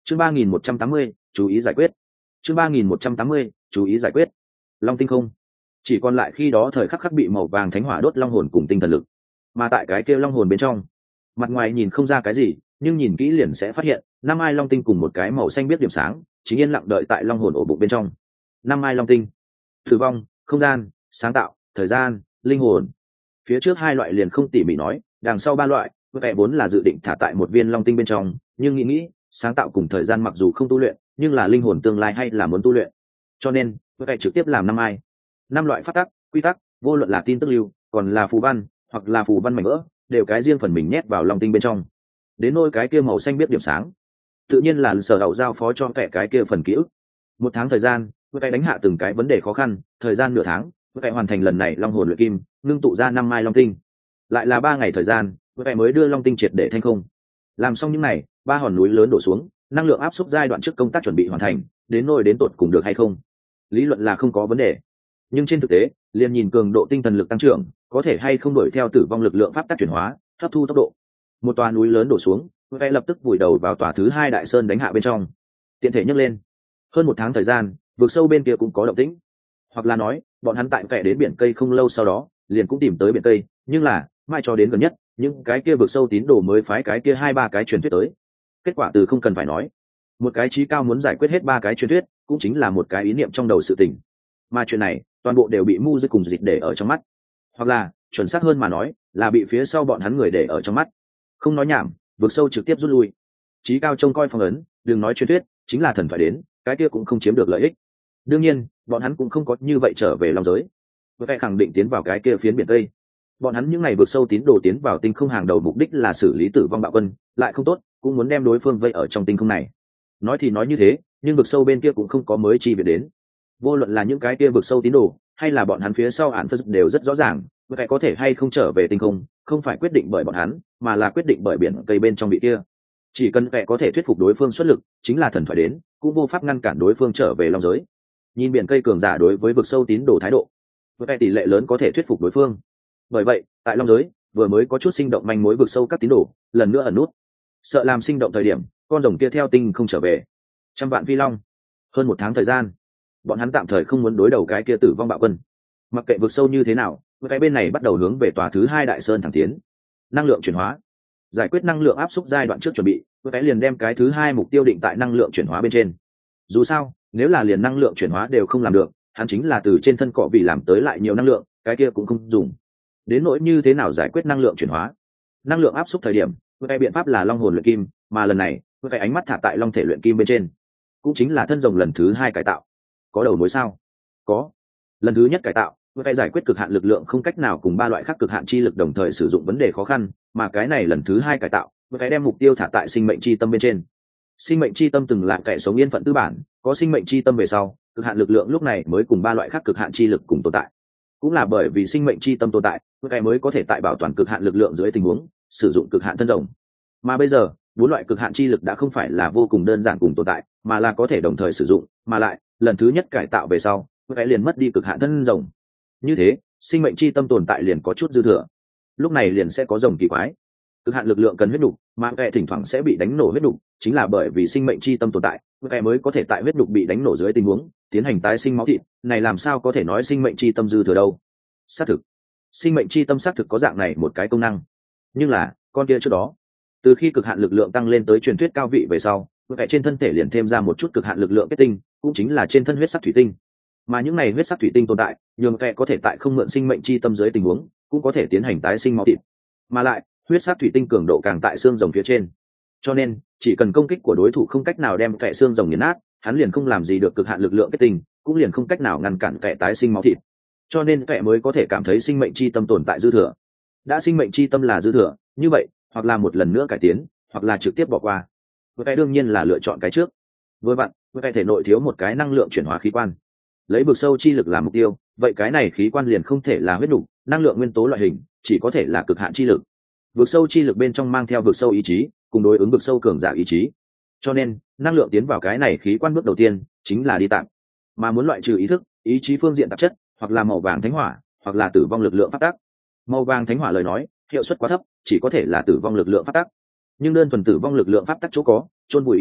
chương 3180, chú ý giải quyết. chương 3180, chú ý giải quyết. Long tinh không chỉ còn lại khi đó thời khắc khắc bị màu vàng thánh hỏa đốt long hồn cùng tinh thần lực, mà tại cái kia long hồn bên trong, mặt ngoài nhìn không ra cái gì, nhưng nhìn kỹ liền sẽ phát hiện năm ai long tinh cùng một cái màu xanh biết điểm sáng chính yên lặng đợi tại long hồn ổ bụng bên trong. Năm ai long tinh: tử vong, không gian, sáng tạo, thời gian, linh hồn. Phía trước hai loại liền không tỉ mỉ nói, đằng sau ba loại vẻ vốn là dự định thả tại một viên long tinh bên trong, nhưng nghĩ sáng tạo cùng thời gian mặc dù không tu luyện, nhưng là linh hồn tương lai hay là muốn tu luyện, cho nên vẻ trực tiếp làm năm ai. Năm loại pháp tắc, quy tắc, vô luận là tin tức lưu còn là phù văn hoặc là phù văn mảnh vỡ, đều cái riêng phần mình nhét vào long tinh bên trong. Đến nôi cái kia màu xanh biết điểm sáng, tự nhiên là sở hậu giao phó cho vẻ cái kia phần ký ức. Một tháng thời gian, vẻ đánh hạ từng cái vấn đề khó khăn, thời gian nửa tháng vẻ hoàn thành lần này long hồn luyện kim, ngưng tụ ra năm mai long tinh. Lại là 3 ngày thời gian, vẻ mới đưa long tinh triệt để thành không. Làm xong những này, 3 hòn núi lớn đổ xuống, năng lượng áp suất giai đoạn trước công tác chuẩn bị hoàn thành, đến nôi đến tột cùng được hay không, lý luận là không có vấn đề, nhưng trên thực tế liền nhìn cường độ tinh thần lực tăng trưởng có thể hay không đuổi theo tử vong lực lượng pháp tắc chuyển hóa, hấp thu tốc độ. Một tòa núi lớn đổ xuống, vẻ lập tức vùi đầu vào tòa thứ 2 đại sơn đánh hạ bên trong, tiện thể nhấc lên. Hơn 1 tháng thời gian, vực sâu bên kia cũng có động tĩnh, hoặc là nói bọn hắn tại vẻ đến biển cây không lâu sau đó liền cũng tìm tới biển cây, nhưng là mai cho đến gần nhất những cái kia vực sâu tín đồ mới phái cái kia 2-3 cái truyền thuyết tới. Kết quả từ không cần phải nói, một cái trí cao muốn giải quyết hết 3 cái truyền thuyết cũng chính là một cái ý niệm trong đầu sự tình, mà chuyện này toàn bộ đều bị mu dư cùng dịch để ở trong mắt, hoặc là chuẩn xác hơn mà nói là bị phía sau bọn hắn người để ở trong mắt. Không nói nhảm, vực sâu trực tiếp rút lui. Trí cao trông coi phong ấn, đừng nói truyền thuyết, chính là thần phải đến cái kia cũng không chiếm được lợi ích. Đương nhiên bọn hắn cũng không có như vậy trở về long giới, với khẳng định tiến vào cái kia phiến biển tây. Bọn hắn những ngày vượt sâu tín đồ tiến vào tinh không hàng đầu mục đích là xử lý tử vong bạo quân, lại không tốt cũng muốn đem đối phương vây ở trong tinh không này. Nói thì nói như thế, nhưng vực sâu bên kia cũng không có mới chi viện đến. Vô luận là những cái kia vực sâu tín đồ hay là bọn hắn phía sau án phật đều rất rõ ràng, vậy có thể hay không trở về tinh không không phải quyết định bởi bọn hắn, mà là quyết định bởi biển cây bên trong vị kia. Chỉ cần vẻ có thể thuyết phục đối phương xuất lực, chính là thần thoại đến cũng vô pháp ngăn cản đối phương trở về long giới. Nhìn biển cây cường giả đối với vực sâu tín đồ thái độ, với tỷ lệ lớn có thể thuyết phục đối phương. Bởi vậy tại long giới vừa mới có chút sinh động manh mối vực sâu các tín đồ lần nữa ẩn nút, sợ làm sinh động thời điểm con rồng kia theo tinh không trở về. Trăm vạn phi long. Hơn 1 tháng thời gian, bọn hắn tạm thời không muốn đối đầu cái kia tử vong bạo quân. Mặc kệ vực sâu như thế nào, cái bên này bắt đầu hướng về tòa thứ 2 đại sơn thẳng tiến. Năng lượng chuyển hóa, giải quyết năng lượng áp suất giai đoạn trước chuẩn bị, cái liền đem cái thứ 2 mục tiêu định tại năng lượng chuyển hóa bên trên. Dù sao nếu là liền năng lượng chuyển hóa đều không làm được, hắn chính là từ trên thân cọ vì làm tới lại nhiều năng lượng, cái kia cũng không dùng. Đến nỗi như thế nào giải quyết năng lượng chuyển hóa, năng lượng áp suất thời điểm, cái biện pháp là long hồn luyện kim, mà lần này cái ánh mắt thả tại long thể luyện kim bên trên, cũng chính là thân rồng lần thứ 2 cải tạo. Có đầu mối sao? Có. Lần thứ nhất cải tạo cái giải quyết cực hạn lực lượng không cách nào cùng 3 loại khác cực hạn chi lực đồng thời sử dụng vấn đề khó khăn, mà cái này lần thứ 2 cải tạo cái đem mục tiêu thả tại sinh mệnh chi tâm bên trên. Sinh mệnh chi tâm từng là kẻ sống yên phận tư bản, có sinh mệnh chi tâm về sau cực hạn lực lượng lúc này mới cùng 3 loại khác cực hạn chi lực cùng tồn tại. Cũng là bởi vì sinh mệnh chi tâm tồn tại, kẻ mới có thể tại bảo toàn cực hạn lực lượng dưới tình huống sử dụng cực hạn thân rồng. Mà bây giờ 4 loại cực hạn chi lực đã không phải là vô cùng đơn giản cùng tồn tại, mà là có thể đồng thời sử dụng, mà lại lần thứ nhất cải tạo về sau kẻ liền mất đi cực hạn thân rồng. Như thế sinh mệnh chi tâm tồn tại liền có chút dư thừa, lúc này liền sẽ có rồng kỳ quái. Cực hạn lực lượng cần huyết đục, mà kẻ thỉnh thoảng sẽ bị đánh nổ huyết đục, chính là bởi vì sinh mệnh chi tâm tồn tại, kẻ mới có thể tại huyết đục bị đánh nổ dưới tình huống tiến hành tái sinh máu thịt. Này làm sao có thể nói sinh mệnh chi tâm dư thừa đâu? Xác thực sinh mệnh chi tâm xác thực có dạng này một cái công năng, nhưng là con kia trước đó, từ khi cực hạn lực lượng tăng lên tới truyền thuyết cao vị về sau, kẻ trên thân thể liền thêm ra một chút cực hạn lực lượng kết tinh, cũng chính là trên thân huyết sắc thủy tinh. Mà những này huyết sắc thủy tinh tồn tại nhường kẻ có thể tại không mượn sinh mệnh chi tâm dưới tình huống cũng có thể tiến hành tái sinh máu thịt, mà lại huyết sắc thủy tinh cường độ càng tại xương rồng phía trên, cho nên chỉ cần công kích của đối thủ không cách nào đem kẻ xương rồng nghiền nát, hắn liền không làm gì được cực hạn lực lượng kết tinh, cũng liền không cách nào ngăn cản kẻ tái sinh máu thịt. Cho nên kẻ mới có thể cảm thấy sinh mệnh chi tâm tồn tại dư thừa. Đã sinh mệnh chi tâm là dư thừa, như vậy hoặc là một lần nữa cải tiến, hoặc là trực tiếp bỏ qua. Kẻ đương nhiên là lựa chọn cái trước. Vừa vặn kẻ thể nội thiếu một cái năng lượng chuyển hóa khí quan, lấy vực sâu chi lực làm mục tiêu, vậy cái này khí quan liền không thể là huyết nục năng lượng nguyên tố loại hình, chỉ có thể là cực hạn chi lực. Vực sâu chi lực bên trong mang theo vực sâu ý chí, cùng đối ứng vực sâu cường giả ý chí, cho nên năng lượng tiến vào cái này khí quan bước đầu tiên chính là đi tạm. Mà muốn loại trừ ý thức ý chí phương diện tạp chất, hoặc là màu vàng thánh hỏa, hoặc là tử vong lực lượng phát tác. Màu vàng thánh hỏa lời nói hiệu suất quá thấp, chỉ có thể là tử vong lực lượng phát tác, nhưng đơn thuần tử vong lực lượng pháp tắc chỗ có chôn vùi ý thức,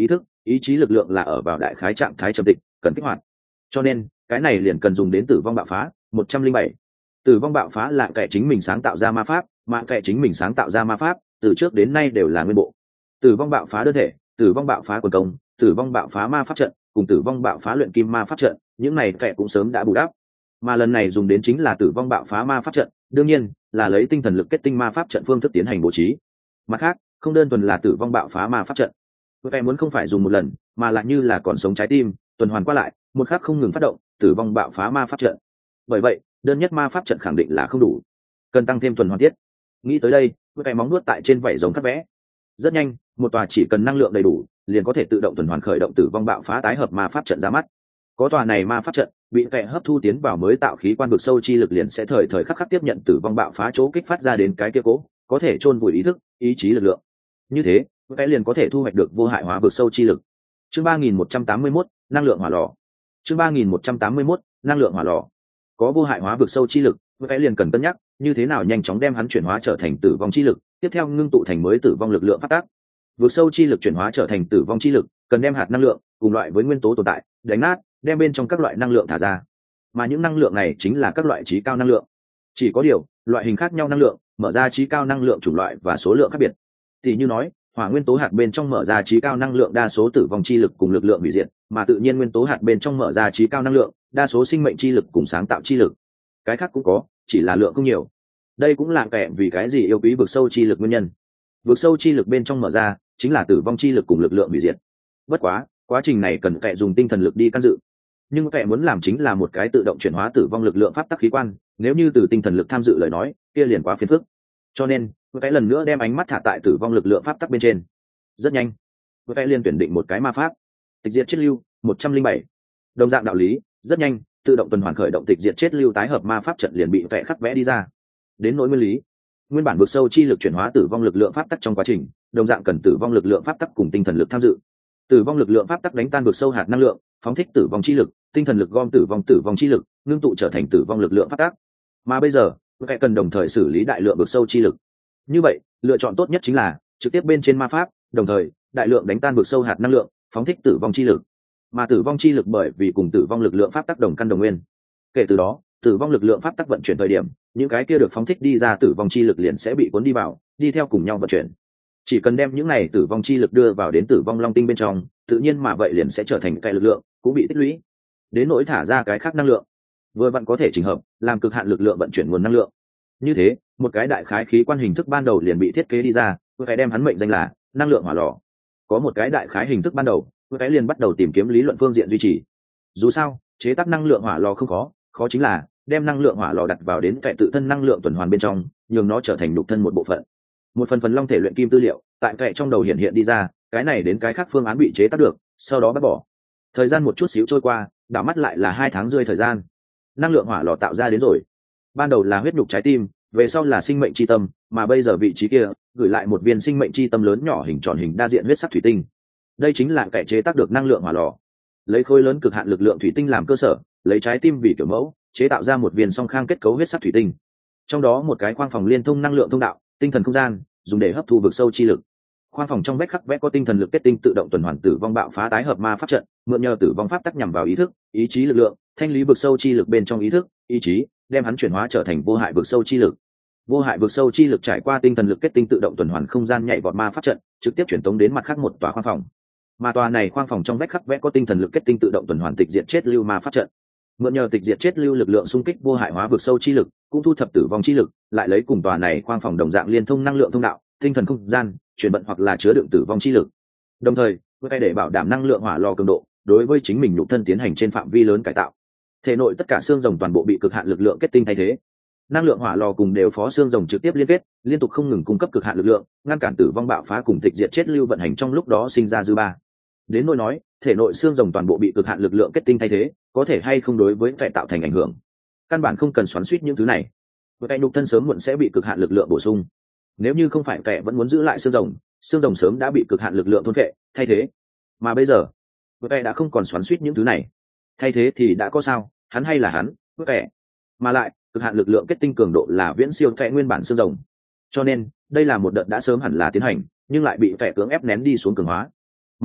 ý chí lực lượng là ở vào đại khái trạng thái trầm tịch cần kích hoạt, cho nên cái này liền cần dùng đến tử vong bạo phá 107. Tử vong bạo phá là kẻ chính mình sáng tạo ra ma pháp, mà kẻ chính mình sáng tạo ra ma pháp từ trước đến nay đều là nguyên bộ. Tử vong bạo phá đơn thể, tử vong bạo phá quần công, tử vong bạo phá ma pháp trận cùng tử vong bạo phá luyện kim ma pháp trận, những này kẻ cũng sớm đã bù đắp, mà lần này dùng đến chính là tử vong bạo phá ma pháp trận, đương nhiên là lấy tinh thần lực kết tinh ma pháp trận phương thức tiến hành bố trí. Mặt khác, không đơn thuần là tử vong bạo phá ma pháp trận, kẻ muốn không phải dùng một lần mà lại như là còn sống trái tim tuần hoàn qua lại, một khắc không ngừng phát động tử vong bạo phá ma pháp trận. Bởi vậy đơn nhất ma pháp trận khẳng định là không đủ, cần tăng thêm tuần hoàn tiết. Nghĩ tới đây, kẻ móng nuốt tại trên vảy rồng cắt vẽ. Rất nhanh, một tòa chỉ cần năng lượng đầy đủ liền có thể tự động tuần hoàn khởi động tử vong bạo phá tái hợp ma pháp trận ra mắt. Có tòa này ma pháp trận bị kẻ hấp thu tiến vào mới tạo khí quan vực sâu chi lực liền sẽ thời thời khắc khắc tiếp nhận tử vong bạo phá chỗ kích phát ra đến cái kia cố có thể chôn vùi ý thức ý chí lực lượng, như thế kẻ liền có thể thu hoạch được vô hại hóa vực sâu chi lực. Chương 3181, năng lượng hỏa lò. Chương 3181, năng lượng hỏa lò. Có vô hại hóa vực sâu chi lực, kẻ liền cần cân nhắc như thế nào nhanh chóng đem hắn chuyển hóa trở thành tử vong chi lực, tiếp theo ngưng tụ thành mới tử vong lực lượng phát tác. Vực sâu chi lực chuyển hóa trở thành tử vong chi lực cần đem hạt năng lượng cùng loại với nguyên tố tồn tại đánh nát, đem bên trong các loại năng lượng thả ra, mà những năng lượng này chính là các loại trí cao năng lượng. Chỉ có điều loại hình khác nhau năng lượng mở ra trí cao năng lượng chủng loại và số lượng khác biệt. Tỷ như nói hỏa nguyên tố hạt bên trong mở ra trí cao năng lượng đa số tử vong chi lực cùng lực lượng hủy diệt, mà tự nhiên nguyên tố hạt bên trong mở ra trí cao năng lượng đa số sinh mệnh chi lực cùng sáng tạo chi lực. Cái khác cũng có, chỉ là lượng không nhiều. Đây cũng là kẻ vì cái gì yêu quý vực sâu chi lực nguyên nhân. Vực sâu chi lực bên trong mở ra chính là tử vong chi lực cùng lực lượng hủy diệt. Bất quá quá trình này cần kẻ dùng tinh thần lực đi can dự, nhưng kẻ muốn làm chính là một cái tự động chuyển hóa tử vong lực lượng pháp tắc khí quan, nếu như từ tinh thần lực tham dự lời nói kia liền quá phiền phức, cho nên kẻ lần nữa đem ánh mắt thả tại tử vong lực lượng pháp tắc bên trên. Rất nhanh kẻ liền tuyển định một cái ma pháp tịch diệt chết lưu 107. Đồng dạng đạo lý, rất nhanh tự động tuần hoàn khởi động tịch diệt chết lưu tái hợp ma pháp trận liền bị kẻ khắc vẽ đi ra. Đến nỗi nguyên lý, nguyên bản vực sâu chi lực chuyển hóa tử vong lực lượng pháp tắc trong quá trình đồng dạng cần tử vong lực lượng pháp tắc cùng tinh thần lực tham dự. Tử vong lực lượng pháp tắc đánh tan vực sâu hạt năng lượng, phóng thích tử vong chi lực, tinh thần lực gom tử vong chi lực ngưng tụ trở thành tử vong lực lượng pháp tắc. Mà bây giờ kẻ cần đồng thời xử lý đại lượng vực sâu chi lực, như vậy lựa chọn tốt nhất chính là trực tiếp bên trên ma pháp đồng thời đại lượng đánh tan vực sâu hạt năng lượng, phóng thích tử vong chi lực. Mà tử vong chi lực bởi vì cùng tử vong lực lượng pháp tắc đồng căn đồng nguyên, kể từ đó tử vong lực lượng pháp tắc vận chuyển thời điểm những cái kia được phóng thích đi ra tử vong chi lực liền sẽ bị cuốn đi vào, đi theo cùng nhau vận chuyển. Chỉ cần đem những này tử vong chi lực đưa vào đến tử vong long tinh bên trong, tự nhiên mà vậy liền sẽ trở thành cái lực lượng cũng bị tích lũy. Đến nỗi thả ra cái khác năng lượng, vừa vặn có thể chỉnh hợp làm cực hạn lực lượng vận chuyển nguồn năng lượng. Như thế một cái đại khái khí quan hình thức ban đầu liền bị thiết kế đi ra, phải đem hắn mệnh danh là năng lượng hỏa lò. Có một cái đại khái hình thức ban đầu, cái liền bắt đầu tìm kiếm lý luận phương diện duy trì. Dù sao chế tác năng lượng hỏa lò không khó, khó chính là đem năng lượng hỏa lò đặt vào đến kẻ tự thân năng lượng tuần hoàn bên trong, nhường nó trở thành nhục thân một bộ phận. Một phần long thể luyện kim tư liệu tại kẻ trong đầu hiện đi ra, cái này đến cái khác phương án bị chế tác được, sau đó bắt bỏ. Thời gian một chút xíu trôi qua, đảo mắt lại là 2 tháng rưỡi thời gian. Năng lượng hỏa lò tạo ra đến rồi. Ban đầu là huyết nhục trái tim, về sau là sinh mệnh chi tâm, mà bây giờ vị trí kia gửi lại một viên sinh mệnh chi tâm lớn nhỏ hình tròn hình đa diện huyết sắc thủy tinh. Đây chính là kẻ chế tác được năng lượng hỏa lò. Lấy khối lớn cực hạn lực lượng thủy tinh làm cơ sở, lấy trái tim vì kiểu mẫu, chế tạo ra một viên song khang kết cấu huyết sắc thủy tinh. Trong đó một cái khoang phòng liên thông năng lượng thông đạo, tinh thần không gian, dùng để hấp thu vực sâu chi lực. Khoang phòng trong vách khắc vẽ có tinh thần lực kết tinh tự động tuần hoàn tử vong bạo phá tái hợp ma pháp trận, mượn nhờ tử vong pháp tắc nhằm vào ý thức, ý chí lực lượng, thanh lý vực sâu chi lực bên trong ý thức, ý chí, đem hắn chuyển hóa trở thành vô hại vực sâu chi lực. Vô hại vực sâu chi lực trải qua tinh thần lực kết tinh tự động tuần hoàn không gian nhảy vọt ma pháp trận, trực tiếp chuyển tống đến mặt khác một tòa khoang phòng. Mà tòa này khoang phòng trong vách khắc vẽ có tinh thần lực kết tinh tự động tuần hoàn tịch diệt chết lưu ma pháp trận. Mượn nhờ tịch diệt chết lưu lực lượng xung kích vô hại hóa vực sâu chi lực, cũng thu thập tử vong chi lực, lại lấy cùng tòa này khoang phòng đồng dạng liên thông năng lượng thông đạo, tinh thần không gian, chuyển vận hoặc là chứa đựng tử vong chi lực. Đồng thời, để bảo đảm năng lượng hỏa lò cường độ, đối với chính mình nhục thân tiến hành trên phạm vi lớn cải tạo. Thể nội tất cả xương rồng toàn bộ bị cực hạn lực lượng kết tinh thay thế. Năng lượng hỏa lò cùng đều phó xương rồng trực tiếp liên kết, liên tục không ngừng cung cấp cực hạn lực lượng, ngăn cản tử vong bạo phá cùng tịch diệt chết lưu vận hành trong lúc đó sinh ra dư ba. Đến nỗi nói, thể nội xương rồng toàn bộ bị cực hạn lực lượng kết tinh thay thế, có thể hay không đối với kẻ tạo thành ảnh hưởng. Căn bản không cần xoắn xuýt những thứ này. Kẻ nhục thân sớm muộn sẽ bị cực hạn lực lượng bổ sung. Nếu như không phải kẻ vẫn muốn giữ lại xương rồng sớm đã bị cực hạn lực lượng thôn phệ, thay thế. Mà bây giờ, kẻ đã không còn xoắn xuýt những thứ này. Thay thế thì đã có sao, hắn hay là hắn, kẻ. Mà lại, cực hạn lực lượng kết tinh cường độ là viễn siêu kẻ nguyên bản xương rồng. Cho nên, đây là một đợt đã sớm hẳn là tiến hành, nhưng lại bị kẻ cưỡng ép nén đi xuống cường hóa. Mặt khác,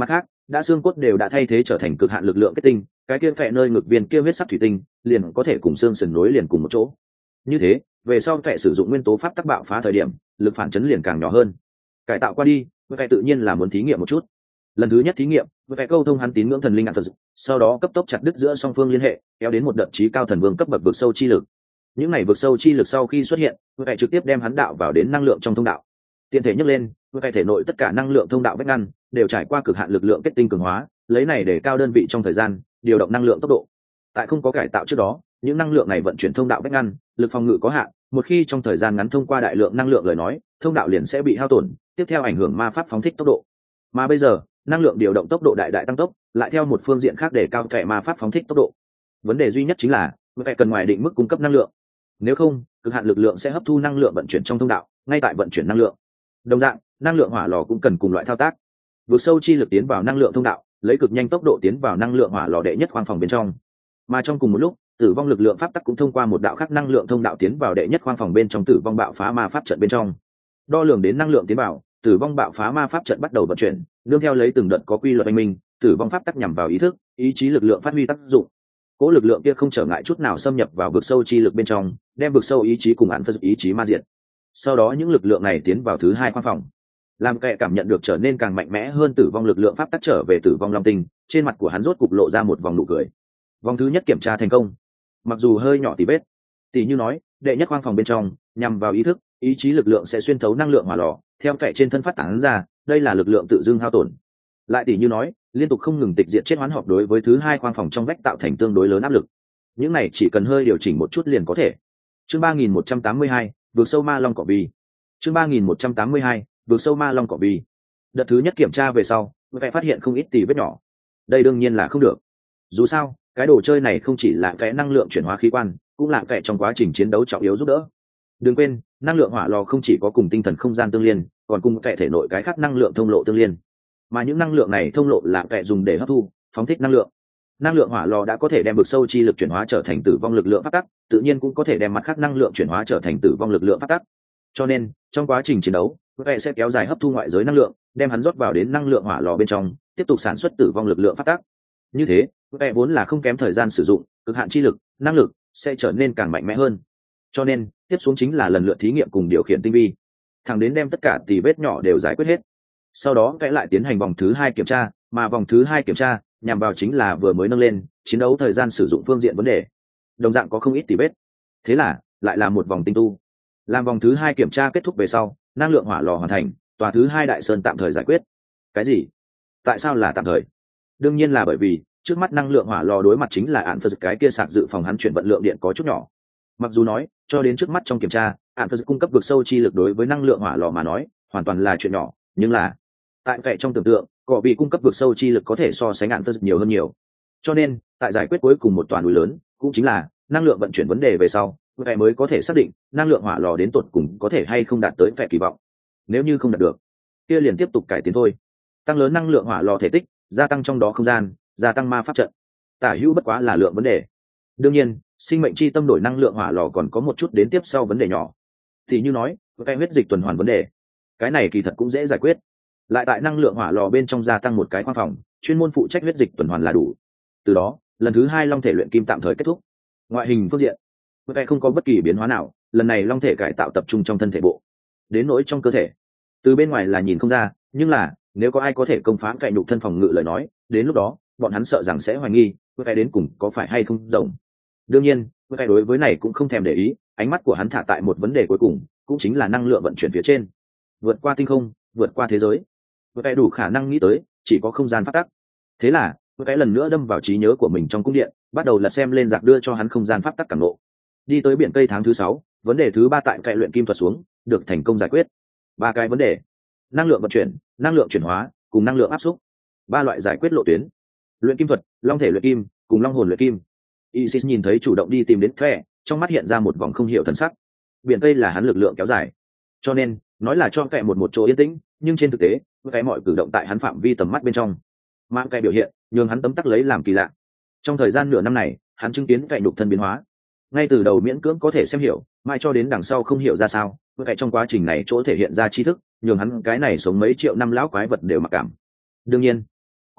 đã xương cốt đều đã thay thế trở thành cực hạn lực lượng kết tinh, cái kia phệ nơi ngực viên kia huyết sắc thủy tinh liền có thể cùng xương sườn nối liền cùng một chỗ. Như thế về sau phệ sử dụng nguyên tố pháp tắc bạo phá thời điểm, lực phản chấn liền càng nhỏ hơn. Cải tạo qua đi, phệ tự nhiên là muốn thí nghiệm một chút. Lần thứ nhất thí nghiệm, phệ câu thông hắn tín ngưỡng thần linh ngạn Phật, sau đó cấp tốc chặt đứt giữa song phương liên hệ, kéo đến một đợt chí cao thần vương cấp bậc vực sâu chi lực. Những này vực sâu chi lực sau khi xuất hiện, phệ trực tiếp đem hắn đạo vào đến năng lượng trong thông đạo. Tiện thể nhấc lên, phệ thể nội tất cả năng lượng thông đạo vách ngăn đều trải qua cực hạn lực lượng kết tinh cường hóa, lấy này để cao đơn vị trong thời gian điều động năng lượng tốc độ. Tại không có cải tạo trước đó, những năng lượng này vận chuyển thông đạo vách ngăn, lực phòng ngự có hạn, một khi trong thời gian ngắn thông qua đại lượng năng lượng lời nói, thông đạo liền sẽ bị hao tổn, tiếp theo ảnh hưởng ma pháp phóng thích tốc độ. Mà bây giờ, năng lượng điều động tốc độ đại đại tăng tốc, lại theo một phương diện khác để cao kẻ ma pháp phóng thích tốc độ. Vấn đề duy nhất chính là, phải cần ngoài định mức cung cấp năng lượng. Nếu không, cực hạn lực lượng sẽ hấp thu năng lượng vận chuyển trong thông đạo, ngay tại vận chuyển năng lượng. Đồng dạng, năng lượng hỏa lò cũng cần cùng loại thao tác. Vực sâu chi lực tiến vào năng lượng thông đạo, lấy cực nhanh tốc độ tiến vào năng lượng hỏa lò đệ nhất khoang phòng bên trong. Mà trong cùng một lúc, tử vong lực lượng pháp tắc cũng thông qua một đạo khác năng lượng thông đạo tiến vào đệ nhất khoang phòng bên trong tử vong bạo phá ma pháp trận bên trong. Đo lường đến năng lượng tiến vào, tử vong bạo phá ma pháp trận bắt đầu vận chuyển, nương theo lấy từng đợt có quy luật anh minh, tử vong pháp tắc nhằm vào ý thức, ý chí lực lượng phát huy tác dụng. Cố lực lượng kia không trở ngại chút nào xâm nhập vào vực sâu chi lực bên trong, đem vực sâu ý chí cùng án phân ý chí ma diệt. Sau đó những lực lượng này tiến vào thứ hai khoang phòng, làm kẻ cảm nhận được trở nên càng mạnh mẽ hơn tử vong lực lượng pháp tắc trở về tử vong long tinh, trên mặt của hắn rốt cục lộ ra một vòng nụ cười. Vòng thứ nhất kiểm tra thành công, mặc dù hơi nhỏ tỉ vết, tỉ như nói đệ nhất khoang phòng bên trong nhằm vào ý thức, ý chí lực lượng sẽ xuyên thấu năng lượng hỏa lò, theo kẻ trên thân phát tán ra, đây là lực lượng tự dưng hao tổn. Lại tỉ như nói liên tục không ngừng tịch diệt chết hoán họp đối với thứ hai khoang phòng trong vách tạo thành tương đối lớn áp lực. Những này chỉ cần hơi điều chỉnh một chút liền có thể. Chương 3182, vượt sâu ma long cỏ bi. Chương 3182, vượt sâu ma long cỏ bi. Đợt thứ nhất kiểm tra về sau, vẽ phát hiện không ít tỉ vết nhỏ. Đây đương nhiên là không được. Dù sao, cái đồ chơi này không chỉ là vẽ năng lượng chuyển hóa khí quan, cũng là vẽ trong quá trình chiến đấu trọng yếu giúp đỡ. Đừng quên, năng lượng hỏa lò không chỉ có cùng tinh thần không gian tương liên, còn cùng vẽ thể nội cái khác năng lượng thông lộ tương liên. Mà những năng lượng này thông lộ là vẽ dùng để hấp thu, phóng thích năng lượng. Năng lượng hỏa lò đã có thể đem vực sâu chi lực chuyển hóa trở thành tử vong lực lượng phát tắc, tự nhiên cũng có thể đem mặt khác năng lượng chuyển hóa trở thành tử vong lực lượng phát tắc. Cho nên, trong quá trình chiến đấu, vẽ sẽ kéo dài hấp thu ngoại giới năng lượng, đem hắn rót vào đến năng lượng hỏa lò bên trong, tiếp tục sản xuất tử vong lực lượng phát tắc. Như thế, vẽ vốn là không kém thời gian sử dụng, cực hạn chi lực, năng lực sẽ trở nên càng mạnh mẽ hơn. Cho nên, tiếp xuống chính là lần lượt thí nghiệm cùng điều khiển tinh vi, thẳng đến đem tất cả tỉ vết nhỏ đều giải quyết hết. Sau đó vẽ lại tiến hành vòng thứ hai kiểm tra, mà vòng thứ hai kiểm tra nhằm vào chính là vừa mới nâng lên chiến đấu thời gian sử dụng phương diện vấn đề, đồng dạng có không ít tỉ vết. Thế là lại là một vòng tinh tu. Làm vòng thứ hai kiểm tra kết thúc về sau, năng lượng hỏa lò hoàn thành, tòa thứ hai đại sơn tạm thời giải quyết. Cái gì? Tại sao là tạm thời? Đương nhiên là bởi vì trước mắt năng lượng hỏa lò đối mặt chính là án phật cái kia sạc dự phòng hắn chuyển vận lượng điện có chút nhỏ. Mặc dù nói cho đến trước mắt trong kiểm tra, án phật cung cấp vực sâu chi lực đối với năng lượng hỏa lò mà nói hoàn toàn là chuyện nhỏ, nhưng là tại vẽ trong tưởng tượng, cỏ bị cung cấp vực sâu chi lực có thể so sánh án phật nhiều hơn nhiều. Cho nên tại giải quyết cuối cùng một toàn núi lớn, cũng chính là năng lượng vận chuyển vấn đề về sau, vẽ mới có thể xác định năng lượng hỏa lò đến tột cùng có thể hay không đạt tới vẽ kỳ vọng. Nếu như không đạt được, kia liền tiếp tục cải tiến thôi, tăng lớn năng lượng hỏa lò thể tích, gia tăng trong đó không gian, gia tăng ma pháp trận. Tả hữu bất quá là lượng vấn đề. Đương nhiên, sinh mệnh chi tâm đổi năng lượng hỏa lò còn có một chút đến tiếp sau vấn đề nhỏ, thì như nói vẽ huyết dịch tuần hoàn vấn đề. Cái này kỳ thật cũng dễ giải quyết, lại tại năng lượng hỏa lò bên trong gia tăng một cái khoang phòng chuyên môn phụ trách huyết dịch tuần hoàn là đủ. Từ đó lần thứ hai long thể luyện kim tạm thời kết thúc. Ngoại hình phương diện, vẽ không có bất kỳ biến hóa nào, lần này long thể cải tạo tập trung trong thân thể bộ. Đến nỗi trong cơ thể, từ bên ngoài là nhìn không ra, nhưng là nếu có ai có thể công phá cạnh nhục thân phòng ngự lời nói, đến lúc đó bọn hắn sợ rằng sẽ hoài nghi vẽ đến cùng có phải hay không rộng. Đương nhiên vẽ đối với này cũng không thèm để ý, ánh mắt của hắn thả tại một vấn đề cuối cùng, cũng chính là năng lượng vận chuyển phía trên, vượt qua tinh không, vượt qua thế giới. Vẽ đủ khả năng nghĩ tới chỉ có không gian phát tắc. Thế là vẽ lần nữa đâm vào trí nhớ của mình trong cung điện, bắt đầu lật xem lên giặc đưa cho hắn không gian pháp tắc cảm ngộ. Đi tới biển Tây tháng thứ 6, vấn đề thứ 3 tại cậy luyện kim thuật xuống được thành công giải quyết. 3 cái vấn đề: năng lượng vận chuyển, năng lượng chuyển hóa cùng năng lượng áp xúc. 3 loại giải quyết lộ tuyến: luyện kim thuật, long thể luyện kim cùng long hồn luyện kim. Isis nhìn thấy chủ động đi tìm đến Thệ, trong mắt hiện ra một vòng không hiểu thần sắc. Biển Tây là hắn lực lượng kéo dài, cho nên nói là cho Thệ một chỗ yên tĩnh, nhưng trên thực tế cái mọi cử động tại hắn phạm vi tầm mắt bên trong. Mà cái biểu hiện nhường hắn tấm tắc lấy làm kỳ lạ. Trong thời gian nửa năm này, hắn chứng kiến cái nhục thân biến hóa, ngay từ đầu miễn cưỡng có thể xem hiểu, mai cho đến đằng sau không hiểu ra sao. Cái trong quá trình này chỗ thể hiện ra tri thức, nhường hắn cái này sống mấy triệu năm lão quái vật đều mặc cảm. Đương nhiên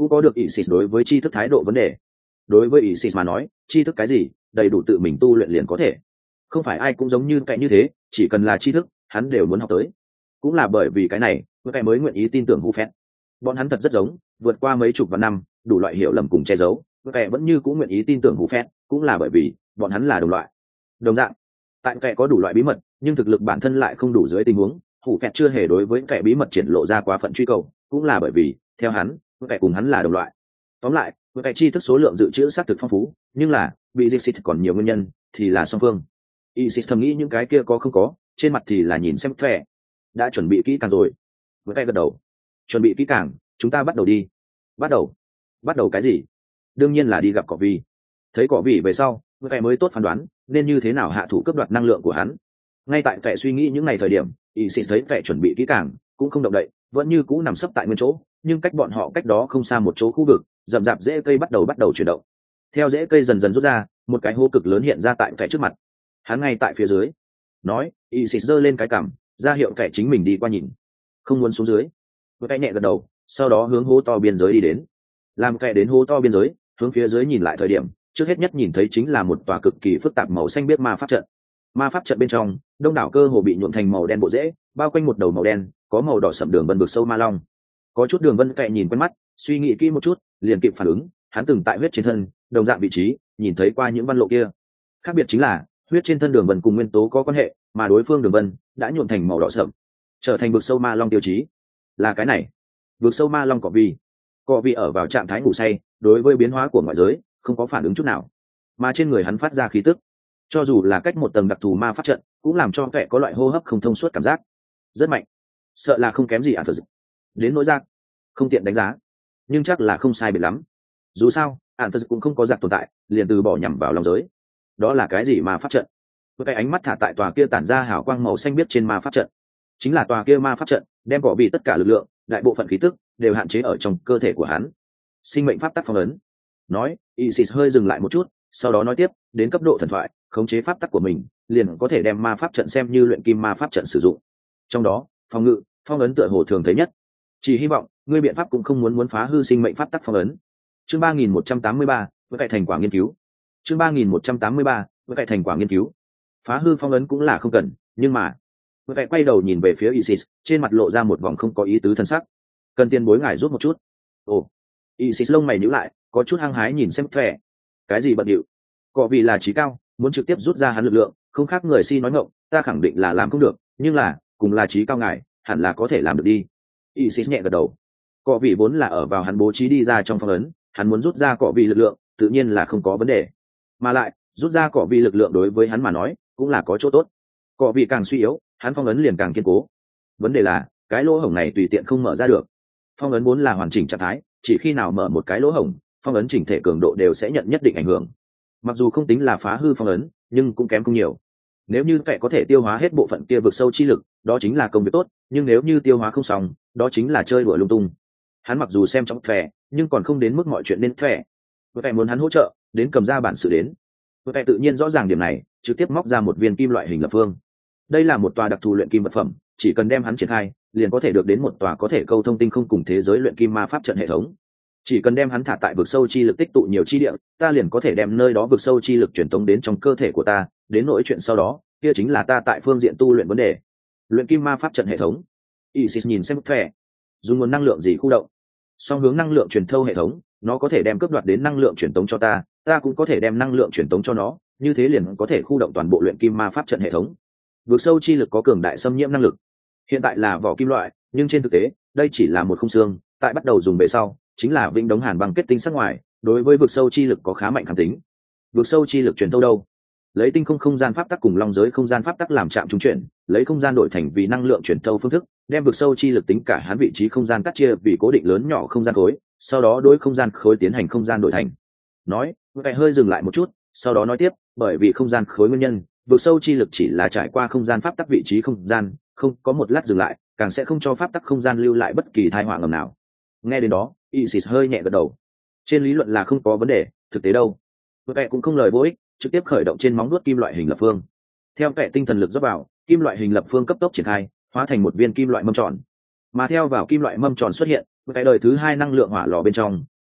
cũng có được Isis đối với tri thức thái độ vấn đề. Đối với Isis mà nói, tri thức cái gì, đầy đủ tự mình tu luyện liền có thể. Không phải ai cũng giống như vậy như thế, chỉ cần là tri thức, hắn đều muốn học tới. Cũng là bởi vì cái này, Vẽ mới nguyện ý tin tưởng Hufet. Bọn hắn thật rất giống, vượt qua mấy chục vạn năm, đủ loại hiểu lầm cùng che giấu, Vẽ vẫn như cũng nguyện ý tin tưởng Hufet, cũng là bởi vì bọn hắn là đồng loại. Đồng dạng, tại Vẽ có đủ loại bí mật, nhưng thực lực bản thân lại không đủ dưới tình huống, Hufet chưa hề đối với Vẽ bí mật triển lộ ra quá phận truy cầu, cũng là bởi vì theo hắn, Vẽ cùng hắn là đồng loại. Tóm lại, Vẽ tri thức số lượng dự trữ xác thực phong phú, nhưng là bị Dixit còn nhiều nguyên nhân, thì là song phương. Isis thầm nghĩ những cái kia có không có, trên mặt thì là nhìn xem Vẽ đã chuẩn bị kỹ càng rồi. Vẽ gật đầu, chuẩn bị kỹ càng, chúng ta bắt đầu đi. Bắt đầu cái gì? Đương nhiên là đi gặp cỏ vi. Thấy cỏ vi về sau, Vẽ mới tốt phán đoán nên như thế nào hạ thủ cướp đoạt năng lượng của hắn. Ngay tại Vẽ suy nghĩ những ngày thời điểm, Isis thấy Vẽ chuẩn bị kỹ càng, cũng không động đậy, vẫn như cũ nằm sấp tại nguyên chỗ, nhưng cách bọn họ cách đó không xa một chỗ khu vực, rậm rạp rễ cây bắt đầu chuyển động. Theo rễ cây dần dần rút ra, một cái hố cực lớn hiện ra tại Vẽ trước mặt. Hắn ngay tại phía dưới. Nói, Isis giơ lên cái cằm, ra hiệu Vẽ chính mình đi qua nhìn. Không muốn xuống dưới. Vẽ nhẹ gật đầu, sau đó hướng hố to biên giới đi đến. Làm Vẽ đến hố to biên giới, hướng phía dưới nhìn lại thời điểm, trước hết nhất nhìn thấy chính là một tòa cực kỳ phức tạp màu xanh biếc ma pháp trận. Ma pháp trận bên trong, đông đảo cơ hồ bị nhuộm thành màu đen bộ rễ, bao quanh một đầu màu đen, có màu đỏ sẫm đường vân vực sâu ma long. Có chút đường vân Vẽ nhìn quen mắt, suy nghĩ kỹ một chút, liền kịp phản ứng, hắn từng tại huyết trên thân, đồng dạng vị trí, nhìn thấy qua những văn lộ kia. Khác biệt chính là, huyết trên thân đường vân cùng nguyên tố có quan hệ, mà đối phương đường vân đã nhuộm thành màu đỏ sẫm, trở thành vực sâu ma long tiêu chí. Là cái này, vực sâu ma long cọ vi ở vào trạng thái ngủ say, đối với biến hóa của ngoại giới không có phản ứng chút nào, mà trên người hắn phát ra khí tức, cho dù là cách một tầng đặc thù ma pháp trận, cũng làm cho Vẽ có loại hô hấp không thông suốt cảm giác, rất mạnh, sợ là không kém gì Anthus. Đến nỗi giặc, không tiện đánh giá, nhưng chắc là không sai biệt lắm. Dù sao, Anthus cũng không có giặc tồn tại, liền từ bỏ nhằm vào long giới. Đó là cái gì ma pháp trận? Với cái ánh mắt thả tại tòa kia tản ra hào quang màu xanh biếc trên ma pháp trận, chính là tòa kia ma pháp trận đem cọ vi tất cả lực lượng, đại bộ phận khí tức đều hạn chế ở trong cơ thể của hắn. Sinh mệnh pháp tắc phong ấn. Nói, Isis hơi dừng lại một chút, sau đó nói tiếp, đến cấp độ thần thoại, khống chế pháp tắc của mình, liền có thể đem ma pháp trận xem như luyện kim ma pháp trận sử dụng. Trong đó, phòng ngự, phong ấn tựa hồ thường thấy nhất. Chỉ hy vọng, ngươi biện pháp cũng không muốn phá hư sinh mệnh pháp tắc phong ấn. Chương 3183, với cải thành quả nghiên cứu. Chương 3183, với cải thành quả nghiên cứu. Phá hư phong ấn cũng là không cần, nhưng mà, với cải quay đầu nhìn về phía Isis, trên mặt lộ ra một vòng không có ý tứ thân sắc. Cần tiền bối ngài giúp một chút. Ồ. Isis lông mày nhíu lại, có chút hăng hái nhìn xem Vẽ. Cái gì bận điệu? Cọ vì là trí cao, muốn trực tiếp rút ra hắn lực lượng, không khác người si nói ngọng, ta khẳng định là làm không được, nhưng là, cùng là trí cao ngài, hẳn là có thể làm được đi. Isis nhẹ gật đầu. Cọ vì vốn là ở vào hắn bố trí đi ra trong phong ấn, hắn muốn rút ra cọ vì lực lượng, tự nhiên là không có vấn đề. Mà lại, rút ra cọ vì lực lượng đối với hắn mà nói, cũng là có chỗ tốt. Cọ vì càng suy yếu, hắn phong ấn liền càng kiên cố. Vấn đề là, cái lỗ hổng này tùy tiện không mở ra được. Phong ấn vốn là hoàn chỉnh trạng thái, chỉ khi nào mở một cái lỗ hổng, phong ấn chỉnh thể cường độ đều sẽ nhận nhất định ảnh hưởng. Mặc dù không tính là phá hư phong ấn, nhưng cũng kém không nhiều. Nếu như Vẽ có thể tiêu hóa hết bộ phận kia vực sâu chi lực, đó chính là công việc tốt, nhưng nếu như tiêu hóa không xong, đó chính là chơi đùa lung tung. Hắn mặc dù xem trọng Vẽ, nhưng còn không đến mức mọi chuyện nên Vẽ. Vẽ muốn hắn hỗ trợ, đến cầm ra bản sự đến. Vẽ tự nhiên rõ ràng điểm này, trực tiếp móc ra một viên kim loại hình lập phương. Đây là một tòa đặc thù luyện kim vật phẩm, chỉ cần đem hắn triển khai, liền có thể được đến một tòa có thể câu thông tinh không cùng thế giới luyện kim ma pháp trận hệ thống. Chỉ cần đem hắn thả tại vực sâu chi lực tích tụ nhiều chi địa, ta liền có thể đem nơi đó vực sâu chi lực truyền tống đến trong cơ thể của ta, đến nỗi chuyện sau đó, kia chính là ta tại phương diện tu luyện vấn đề. Luyện kim ma pháp trận hệ thống. Isis nhìn xem Vẽ, dùng nguồn năng lượng gì khu động? Song hướng năng lượng truyền thâu hệ thống, nó có thể đem cướp đoạt đến năng lượng truyền tống cho ta, ta cũng có thể đem năng lượng truyền tống cho nó, như thế liền có thể khu động toàn bộ luyện kim ma pháp trận hệ thống. Vực sâu chi lực có cường đại xâm nhiễm năng lực. Hiện tại là vỏ kim loại, nhưng trên thực tế, đây chỉ là một khung xương, tại bắt đầu dùng về sau, chính là vĩnh đống hàn băng kết tinh sắc ngoài, đối với vực sâu chi lực có khá mạnh kháng tính. Vực sâu chi lực truyền thâu đâu? Lấy tinh không gian pháp tắc cùng long giới không gian pháp tắc làm chạm trung chuyển, lấy không gian đổi thành vì năng lượng truyền thâu phương thức, đem vực sâu chi lực tính cả hắn vị trí không gian cắt chia vì cố định lớn nhỏ không gian khối, sau đó đối không gian khối tiến hành không gian đổi thành. Nói, Vẽ hơi dừng lại một chút, sau đó nói tiếp, bởi vì không gian khối nguyên nhân, vực sâu chi lực chỉ là trải qua không gian pháp tắc vị trí không gian, không có một lát dừng lại, càng sẽ không cho pháp tắc không gian lưu lại bất kỳ tai họa ngầm nào. Nghe đến đó, Isis hơi nhẹ gật đầu. Trên lý luận là không có vấn đề, thực tế đâu? Vẽ cũng không lời vô ích, trực tiếp khởi động trên móng vuốt kim loại hình lập phương. Theo Vẽ tinh thần lực rót vào, kim loại hình lập phương cấp tốc triển khai, hóa thành một viên kim loại mâm tròn. Mà theo vào kim loại mâm tròn xuất hiện, Vẽ đời thứ hai năng lượng hỏa lò bên trong,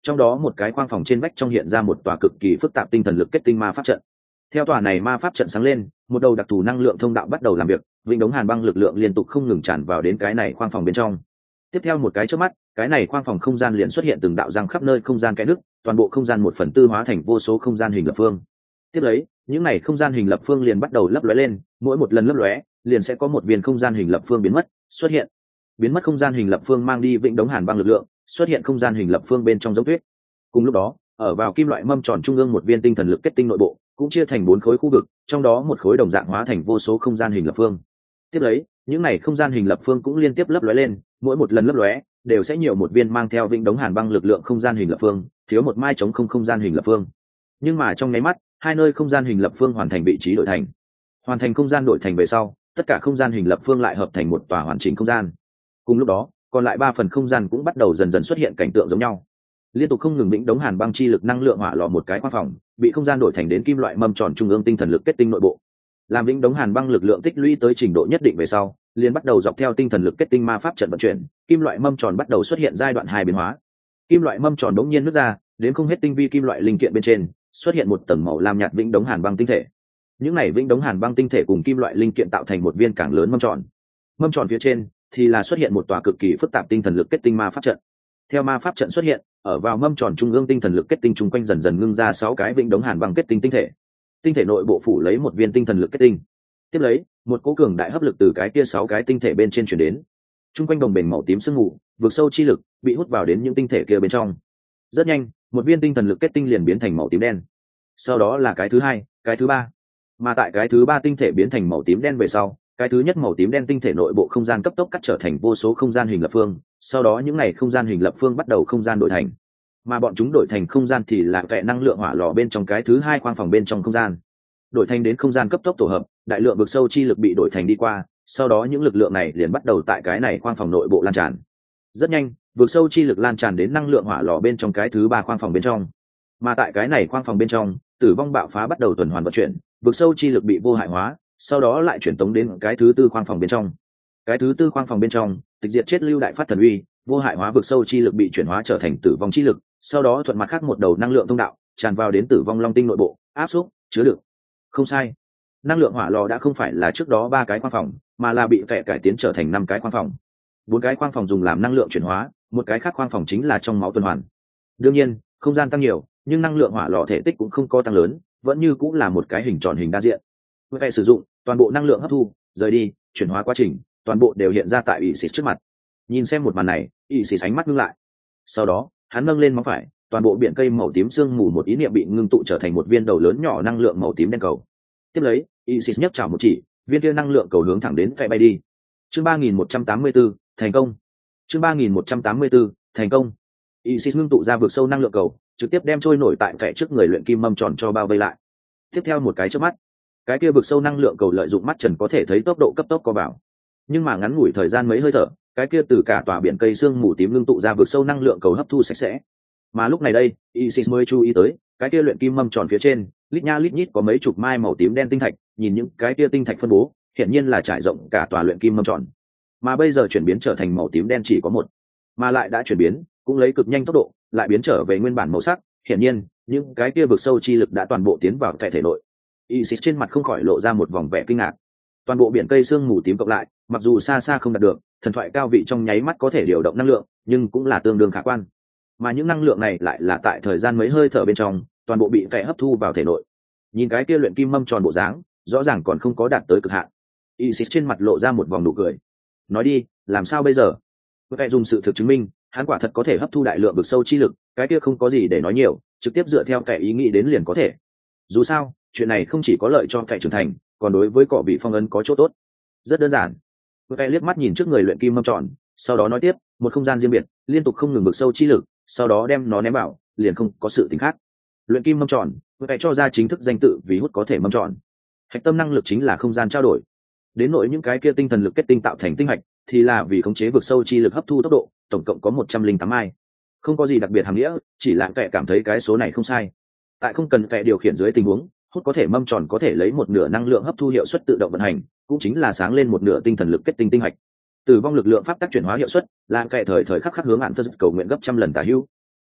trong đó một cái khoang phòng trên vách trong hiện ra một tòa cực kỳ phức tạp tinh thần lực kết tinh ma pháp trận. Theo tòa này ma pháp trận sáng lên, một đầu đặc thù năng lượng thông đạo bắt đầu làm việc, vĩnh đống hàn băng lực lượng liên tục không ngừng tràn vào đến cái này khoang phòng bên trong. Tiếp theo một cái chớp mắt, cái này khoang phòng không gian liền xuất hiện từng đạo răng khắp nơi không gian kẽ nứt, toàn bộ không gian 1/4 hóa thành vô số không gian hình lập phương. Tiếp lấy, những này không gian hình lập phương liền bắt đầu lấp lóe lên, mỗi một lần lấp lóe, liền sẽ có một viên không gian hình lập phương biến mất, xuất hiện. Biến mất không gian hình lập phương mang đi vĩnh đống hàn băng lực lượng, xuất hiện không gian hình lập phương bên trong giống tuyết. Cùng lúc đó, ở vào kim loại mâm tròn trung ương một viên tinh thần lực kết tinh nội bộ, cũng chia thành 4 khối khu vực, trong đó một khối đồng dạng hóa thành vô số không gian hình lập phương. Tiếp lấy, những này không gian hình lập phương cũng liên tiếp lấp lóe lên, mỗi một lần lấp lóe đều sẽ nhiều một viên mang theo vĩnh đống hàn băng lực lượng không gian hình lập phương, thiếu một mai chống không gian hình lập phương. Nhưng mà trong nháy mắt, hai nơi không gian hình lập phương hoàn thành vị trí đổi thành. Hoàn thành không gian đổi thành về sau, tất cả không gian hình lập phương lại hợp thành một tòa hoàn chỉnh không gian. Cùng lúc đó, còn lại 3 phần không gian cũng bắt đầu dần dần xuất hiện cảnh tượng giống nhau. Liên tục không ngừng vĩnh đống hàn băng chi lực năng lượng hỏa lò một cái khoang phòng, bị không gian đổi thành đến kim loại mâm tròn trung ương tinh thần lực kết tinh nội bộ. Làm vĩnh đống hàn băng lực lượng tích lũy tới trình độ nhất định về sau, liền bắt đầu dọc theo tinh thần lực kết tinh ma pháp trận vận chuyển, kim loại mâm tròn bắt đầu xuất hiện giai đoạn 2 biến hóa. Kim loại mâm tròn đống nhiên nứt ra, đến không hết tinh vi kim loại linh kiện bên trên, xuất hiện một tầng màu lam nhạt vĩnh đống hàn băng tinh thể. Những này vĩnh đống hàn băng tinh thể cùng kim loại linh kiện tạo thành một viên càng lớn mâm tròn. Mâm tròn phía trên thì là xuất hiện một tòa cực kỳ phức tạp tinh thần lực kết tinh ma pháp trận. Theo ma pháp trận xuất hiện, ở vào mâm tròn trung ương tinh thần lực kết tinh chung quanh dần dần ngưng ra 6 cái vĩnh đống hàn băng kết tinh tinh thể. Tinh thể nội bộ phủ lấy một viên tinh thần lực kết tinh. Tiếp lấy, một cỗ cường đại hấp lực từ cái kia 6 cái tinh thể bên trên truyền đến. Chung quanh đồng bền màu tím sương mù, vực sâu chi lực bị hút vào đến những tinh thể kia bên trong. Rất nhanh, một viên tinh thần lực kết tinh liền biến thành màu tím đen. Sau đó là cái thứ hai, cái thứ ba. Mà tại cái thứ ba tinh thể biến thành màu tím đen về sau, cái thứ nhất màu tím đen tinh thể nội bộ không gian cấp tốc cắt trở thành vô số không gian hình lập phương, sau đó những này không gian hình lập phương bắt đầu không gian đổi thành. Mà bọn chúng đổi thành không gian thì là vẽ năng lượng hỏa lò bên trong cái thứ hai khoang phòng bên trong không gian. Đổi thành đến không gian cấp tốc tổ hợp, đại lượng vực sâu chi lực bị đổi thành đi qua, sau đó những lực lượng này liền bắt đầu tại cái này khoang phòng nội bộ lan tràn. Rất nhanh, vực sâu chi lực lan tràn đến năng lượng hỏa lò bên trong cái thứ ba khoang phòng bên trong. Mà tại cái này khoang phòng bên trong, tử vong bạo phá bắt đầu tuần hoàn vận chuyển, vực sâu chi lực bị vô hại hóa, sau đó lại chuyển tống đến cái thứ tư khoang phòng bên trong. Cái thứ tư khoang phòng bên trong, tịch diệt chết lưu đại phát thần uy, vô hại hóa vực sâu chi lực bị chuyển hóa trở thành tử vong chi lực, sau đó thuận mặt khác một đầu năng lượng thông đạo tràn vào đến tử vong long tinh nội bộ, áp xúc chứa đựng. Không sai, năng lượng hỏa lò đã không phải là trước đó 3 cái khoang phòng, mà là bị vẽ cải tiến trở thành 5 cái khoang phòng. 4 cái khoang phòng dùng làm năng lượng chuyển hóa, một cái khác khoang phòng chính là trong máu tuần hoàn. Đương nhiên, không gian tăng nhiều, nhưng năng lượng hỏa lò thể tích cũng không có tăng lớn, vẫn như cũng là một cái hình tròn hình đa diện. Vẽ sử dụng toàn bộ năng lượng hấp thu, rời đi, chuyển hóa quá trình, toàn bộ đều hiện ra tại Isis trước mặt. Nhìn xem một màn này, Isis ánh mắt ngưng lại. Sau đó, hắn nâng lên móng phải, toàn bộ biển cây màu tím sương mù một ý niệm bị ngưng tụ trở thành một viên đầu lớn nhỏ năng lượng màu tím đen cầu. Tiếp lấy, Isis nhấc chảo một chỉ, viên kia năng lượng cầu hướng thẳng đến vẽ bay đi. Chương 3184, thành công. Chương 3184, thành công. Isis ngưng tụ ra vực sâu năng lượng cầu, trực tiếp đem trôi nổi tại vẽ trước người luyện kim mâm tròn cho bao vây lại. Tiếp theo một cái chớp mắt, cái kia vực sâu năng lượng cầu lợi dụng mắt trần có thể thấy tốc độ cấp tốc co vào. Nhưng mà ngắn ngủi thời gian mấy hơi thở, cái kia từ cả tòa biển cây sương mù tím ngưng tụ ra vực sâu năng lượng cầu hấp thu sạch sẽ. Mà lúc này đây, Isis mới chú ý tới, cái kia luyện kim mâm tròn phía trên, lít nha lít nhít có mấy chục mai màu tím đen tinh thạch, nhìn những cái kia tinh thạch phân bố, hiển nhiên là trải rộng cả tòa luyện kim mâm tròn. Mà bây giờ chuyển biến trở thành màu tím đen chỉ có một, mà lại đã chuyển biến, cũng lấy cực nhanh tốc độ, lại biến trở về nguyên bản màu sắc, hiển nhiên, những cái kia vực sâu chi lực đã toàn bộ tiến vào thể nội. Isis trên mặt không khỏi lộ ra một vòng vẻ kinh ngạc. Toàn bộ biển cây sương mù tím cộng lại, mặc dù xa xa không đạt được thần thoại cao vị trong nháy mắt có thể điều động năng lượng, nhưng cũng là tương đương khả quan. Mà những năng lượng này lại là tại thời gian mấy hơi thở bên trong, toàn bộ bị vẽ hấp thu vào thể nội. Nhìn cái kia luyện kim mâm tròn bộ dáng, rõ ràng còn không có đạt tới cực hạn. Isis trên mặt lộ ra một vòng nụ cười. Nói đi, làm sao bây giờ? Vẽ dùng sự thực chứng minh, hắn quả thật có thể hấp thu đại lượng vực sâu chi lực, cái kia không có gì để nói nhiều, trực tiếp dựa theo kẻ ý nghĩ đến liền có thể. Dù sao, chuyện này không chỉ có lợi cho kẻ trưởng thành, còn đối với cọ vị phong ấn có chỗ tốt. Rất đơn giản. Vẽ liếc mắt nhìn trước người luyện kim mâm tròn, sau đó nói tiếp, một không gian riêng biệt, liên tục không ngừng vực sâu chi lực, sau đó đem nó ném vào, liền không có sự tình khác. Luyện kim mâm tròn, vẽ cho ra chính thức danh tự vì hút có thể mâm tròn. Hạch tâm năng lực chính là không gian trao đổi. Đến nội những cái kia tinh thần lực kết tinh tạo thành tinh hạch, thì là vì khống chế vực sâu chi lực hấp thu tốc độ, tổng cộng có 108 mai. Không có gì đặc biệt hàm nghĩa, chỉ là kẻ cảm thấy cái số này không sai. Tại không cần kẻ điều khiển dưới tình huống, hút có thể mâm tròn có thể lấy một nửa năng lượng hấp thu hiệu suất tự động vận hành, cũng chính là sáng lên một nửa tinh thần lực kết tinh tinh hạch. Tử vong lực lượng pháp tắc chuyển hóa hiệu suất, là kẻ thời thời khắc khắc hướng hạn phân cầu nguyện gấp trăm lần tả hữu.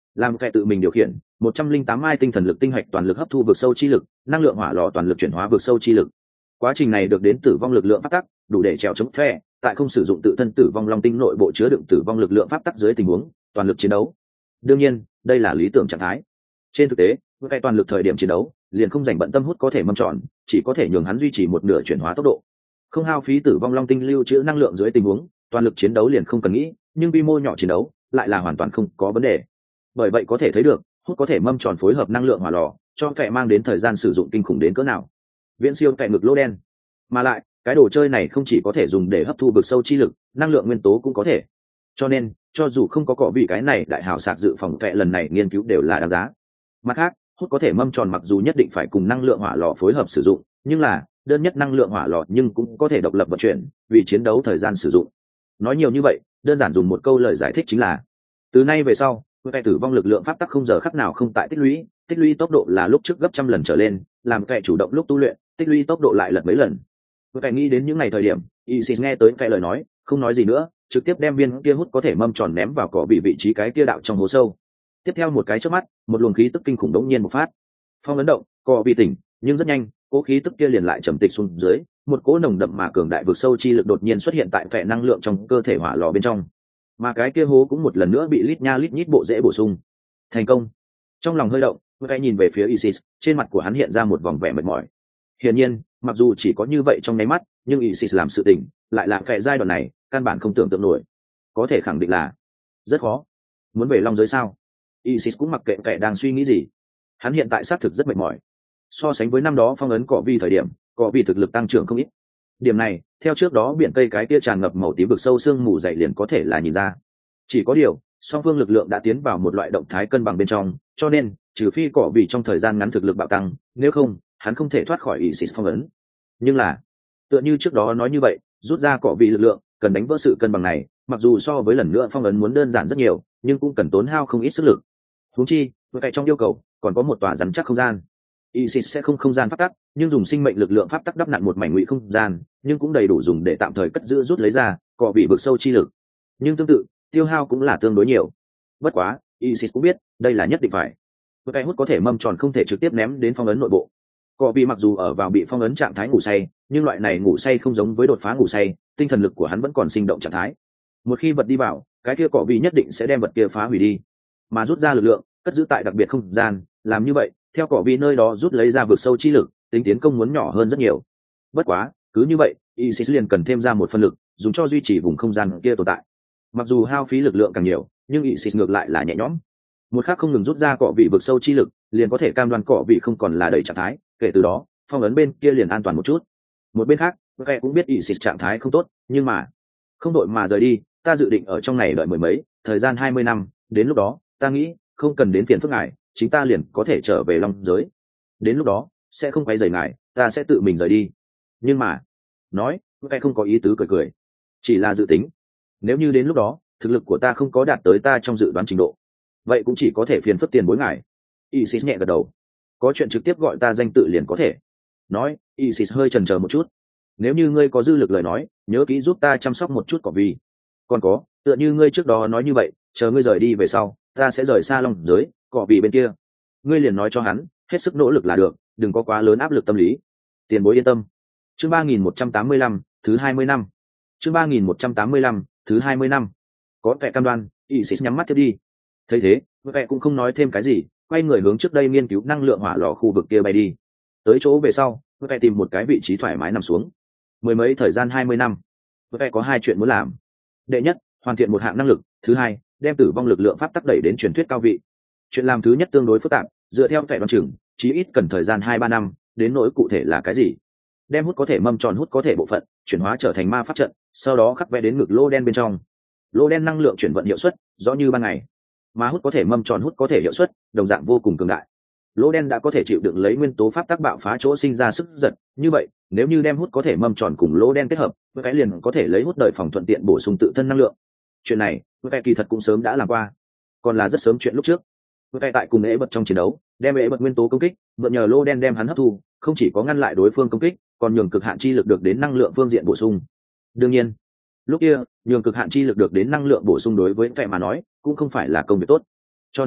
làm kẻ tự mình điều khiển 108 mai tinh thần lực tinh hạch toàn lực hấp thu vực sâu chi lực, năng lượng hỏa lò toàn lực chuyển hóa vực sâu chi lực. Quá trình này được đến tử vong lực lượng pháp tắc, đủ để trèo chống phe tại không sử dụng tự thân tử vong long tinh nội bộ chứa đựng tử vong lực lượng pháp tắc dưới tình huống toàn lực chiến đấu. Đương nhiên, đây là lý tưởng trạng thái. Trên thực tế, với cái toàn lực thời điểm chiến đấu, liền không dành bận tâm hút có thể mâm tròn, chỉ có thể nhường hắn duy trì một nửa chuyển hóa tốc độ. Không hao phí tử vong long tinh lưu trữ năng lượng dưới tình huống, toàn lực chiến đấu liền không cần nghĩ, nhưng quy mô nhỏ chiến đấu lại là hoàn toàn không có vấn đề. Bởi vậy có thể thấy được, hút có thể mâm tròn phối hợp năng lượng hỏa lò, cho kẻ mang đến thời gian sử dụng kinh khủng đến cỡ nào. Viễn siêu kẻ ngực lỗ đen. Mà lại, cái đồ chơi này không chỉ có thể dùng để hấp thu vực sâu chi lực, năng lượng nguyên tố cũng có thể. Cho nên, cho dù không có cọ vị cái này đại hào sạc dự phòng kẻ lần này nghiên cứu đều là đáng giá. Mặt khác, hút có thể mâm tròn mặc dù nhất định phải cùng năng lượng hỏa lò phối hợp sử dụng, nhưng là đơn nhất năng lượng hỏa lò nhưng cũng có thể độc lập vận chuyển, vì chiến đấu thời gian sử dụng. Nói nhiều như vậy, đơn giản dùng một câu lời giải thích chính là: từ nay về sau, kẻ tử vong lực lượng pháp tắc không giờ khắc nào không tại tích lũy tốc độ là lúc trước gấp trăm lần trở lên, làm kẻ chủ động lúc tu luyện, tích lũy tốc độ lại lật mấy lần. Kẻ nghĩ đến những ngày thời điểm, Isis nghe tới kẻ lời nói, không nói gì nữa, trực tiếp đem viên kia hút có thể mâm tròn ném vào cỏ bị vị trí cái kia đạo trong hố sâu. Tiếp theo một cái chớp mắt, một luồng khí tức kinh khủng đống nhiên bộc phát. Phong ấn động, cỏ bị tỉnh, nhưng rất nhanh, cỗ khí tức kia liền lại trầm tịch xuống dưới, một cỗ nồng đậm mà cường đại vực sâu chi lực đột nhiên xuất hiện tại vẻ năng lượng trong cơ thể hỏa lò bên trong. Mà cái kia hố cũng một lần nữa bị lít nha lít nhít bộ rễ bổ sung. Thành công. Trong lòng hơi động, Kẻ nhìn về phía Isis, trên mặt của hắn hiện ra một vòng vẻ mệt mỏi. Hiển nhiên, mặc dù chỉ có như vậy trong nháy mắt, nhưng Isis làm sự tình, lại là Kẻ giai đoạn này, căn bản không tưởng tượng nổi. Có thể khẳng định là rất khó. Muốn về long giới sao? Isis cũng mặc kệ Kẻ đang suy nghĩ gì. Hắn hiện tại xác thực rất mệt mỏi. So sánh với năm đó phong ấn cỏ vi thời điểm, cỏ vi thực lực tăng trưởng không ít. Điểm này, theo trước đó biển cây cái kia tràn ngập màu tím vực sâu sương mù dày liền có thể là nhìn ra. Chỉ có điều, song phương lực lượng đã tiến vào một loại động thái cân bằng bên trong, cho nên trừ phi cỏ vì trong thời gian ngắn thực lực bạo tăng, nếu không, hắn không thể thoát khỏi Isis phong ấn. Nhưng là, tựa như trước đó nói như vậy, rút ra cỏ vì lực lượng, cần đánh vỡ sự cân bằng này, mặc dù so với lần nữa phong ấn muốn đơn giản rất nhiều, nhưng cũng cần tốn hao không ít sức lực. Huống chi, với trong yêu cầu, còn có một tòa rắn chắc không gian. Isis sẽ không gian pháp tắc, nhưng dùng sinh mệnh lực lượng pháp tắc đắp nặn một mảnh ngụy không gian, nhưng cũng đầy đủ dùng để tạm thời cất giữ rút lấy ra, cỏ bị vực sâu chi lực. Nhưng tương tự, tiêu hao cũng là tương đối nhiều. Bất quá, Isis cũng biết, đây là nhất định phải. Cái hút có thể mâm tròn không thể trực tiếp ném đến phong ấn nội bộ. Cỏ bị mặc dù ở vào bị phong ấn trạng thái ngủ say, nhưng loại này ngủ say không giống với đột phá ngủ say, tinh thần lực của hắn vẫn còn sinh động trạng thái. Một khi vật đi vào, cái kia cỏ bị nhất định sẽ đem vật kia phá hủy đi, mà rút ra lực lượng, cất giữ tại đặc biệt không gian, làm như vậy, theo cỏ bị nơi đó rút lấy ra vực sâu chi lực, tính tiến công muốn nhỏ hơn rất nhiều. Bất quá, cứ như vậy, Isis liền cần thêm ra một phân lực, dùng cho duy trì vùng không gian kia tồn tại. Mặc dù hao phí lực lượng càng nhiều, nhưng Isis ngược lại là nhẹ nhõm. Một khắc không ngừng rút ra cỏ vị vực sâu chi lực, liền có thể cam đoan cỏ vị không còn là đầy trạng thái, kể từ đó, phong ấn bên kia liền an toàn một chút. Một bên khác, Kẻ cũng biết Isis trạng thái không tốt, nhưng mà không đội mà rời đi, ta dự định ở trong này đợi mười mấy, thời gian 20 năm, đến lúc đó, ta nghĩ không cần đến phiền phức ngài, chính ta liền có thể trở về long giới. Đến lúc đó, sẽ không quay rời ngài, ta sẽ tự mình rời đi. Nhưng mà, nói, Kẻ không có ý tứ cười cười, chỉ là dự tính. Nếu như đến lúc đó, thực lực của ta không có đạt tới ta trong dự đoán trình độ, vậy cũng chỉ có thể phiền phức tiền bối ngài. Isis nhẹ gật đầu, có chuyện trực tiếp gọi ta danh tự liền có thể. Nói, Isis hơi chần chờ một chút. Nếu như ngươi có dư lực lời nói, nhớ kỹ giúp ta chăm sóc một chút cỏ vì. Còn có, tựa như ngươi trước đó nói như vậy, chờ ngươi rời đi về sau, ta sẽ rời xa long giới, cỏ vì bên kia. Ngươi liền nói cho hắn, hết sức nỗ lực là được, đừng có quá lớn áp lực tâm lý. Tiền bối yên tâm. Chương 3185, thứ 20 năm. Chương 3185, thứ 20 năm. Có vẻ cam đoan, Isis nhắm mắt tiếp đi. Thấy thế, Kẻ cũng không nói thêm cái gì, quay người hướng trước đây nghiên cứu năng lượng hỏa lò khu vực kia bay đi. Tới chỗ về sau, Kẻ tìm một cái vị trí thoải mái nằm xuống. Mười mấy thời gian 20 năm, Kẻ có hai chuyện muốn làm. Đệ nhất, hoàn thiện một hạng năng lực, thứ hai, đem tử vong lực lượng pháp tắc đẩy đến truyền thuyết cao vị. Chuyện làm thứ nhất tương đối phức tạp, dựa theo Kẻ đoán chừng, chí ít cần thời gian 2-3 năm, đến nỗi cụ thể là cái gì. Đem hút có thể mâm tròn hút có thể bộ phận, chuyển hóa trở thành ma pháp trận, sau đó khắc vẽ đến ngực lô đen bên trong. Lô đen năng lượng chuyển vận hiệu suất rõ như ban ngày, mà hút có thể mâm tròn hút có thể hiệu suất đồng dạng vô cùng cường đại. Lô đen đã có thể chịu đựng lấy nguyên tố pháp tác bạo phá chỗ sinh ra sức giật, như vậy nếu như đem hút có thể mâm tròn cùng lô đen kết hợp, với cái liền có thể lấy hút đời phòng thuận tiện bổ sung tự thân năng lượng. Chuyện này với cái kỳ thật cũng sớm đã làm qua, còn là rất sớm chuyện lúc trước. Với cái tại cùng ế bật trong chiến đấu, đem ế bật nguyên tố công kích, mượn nhờ lô đen đem hắn hấp thu, không chỉ có ngăn lại đối phương công kích, còn nhường cực hạn chi lực được đến năng lượng phương diện bổ sung. Đương nhiên, lúc kia nhường cực hạn chi lực được đến năng lượng bổ sung đối với Kẻ mà nói cũng không phải là công việc tốt, cho nên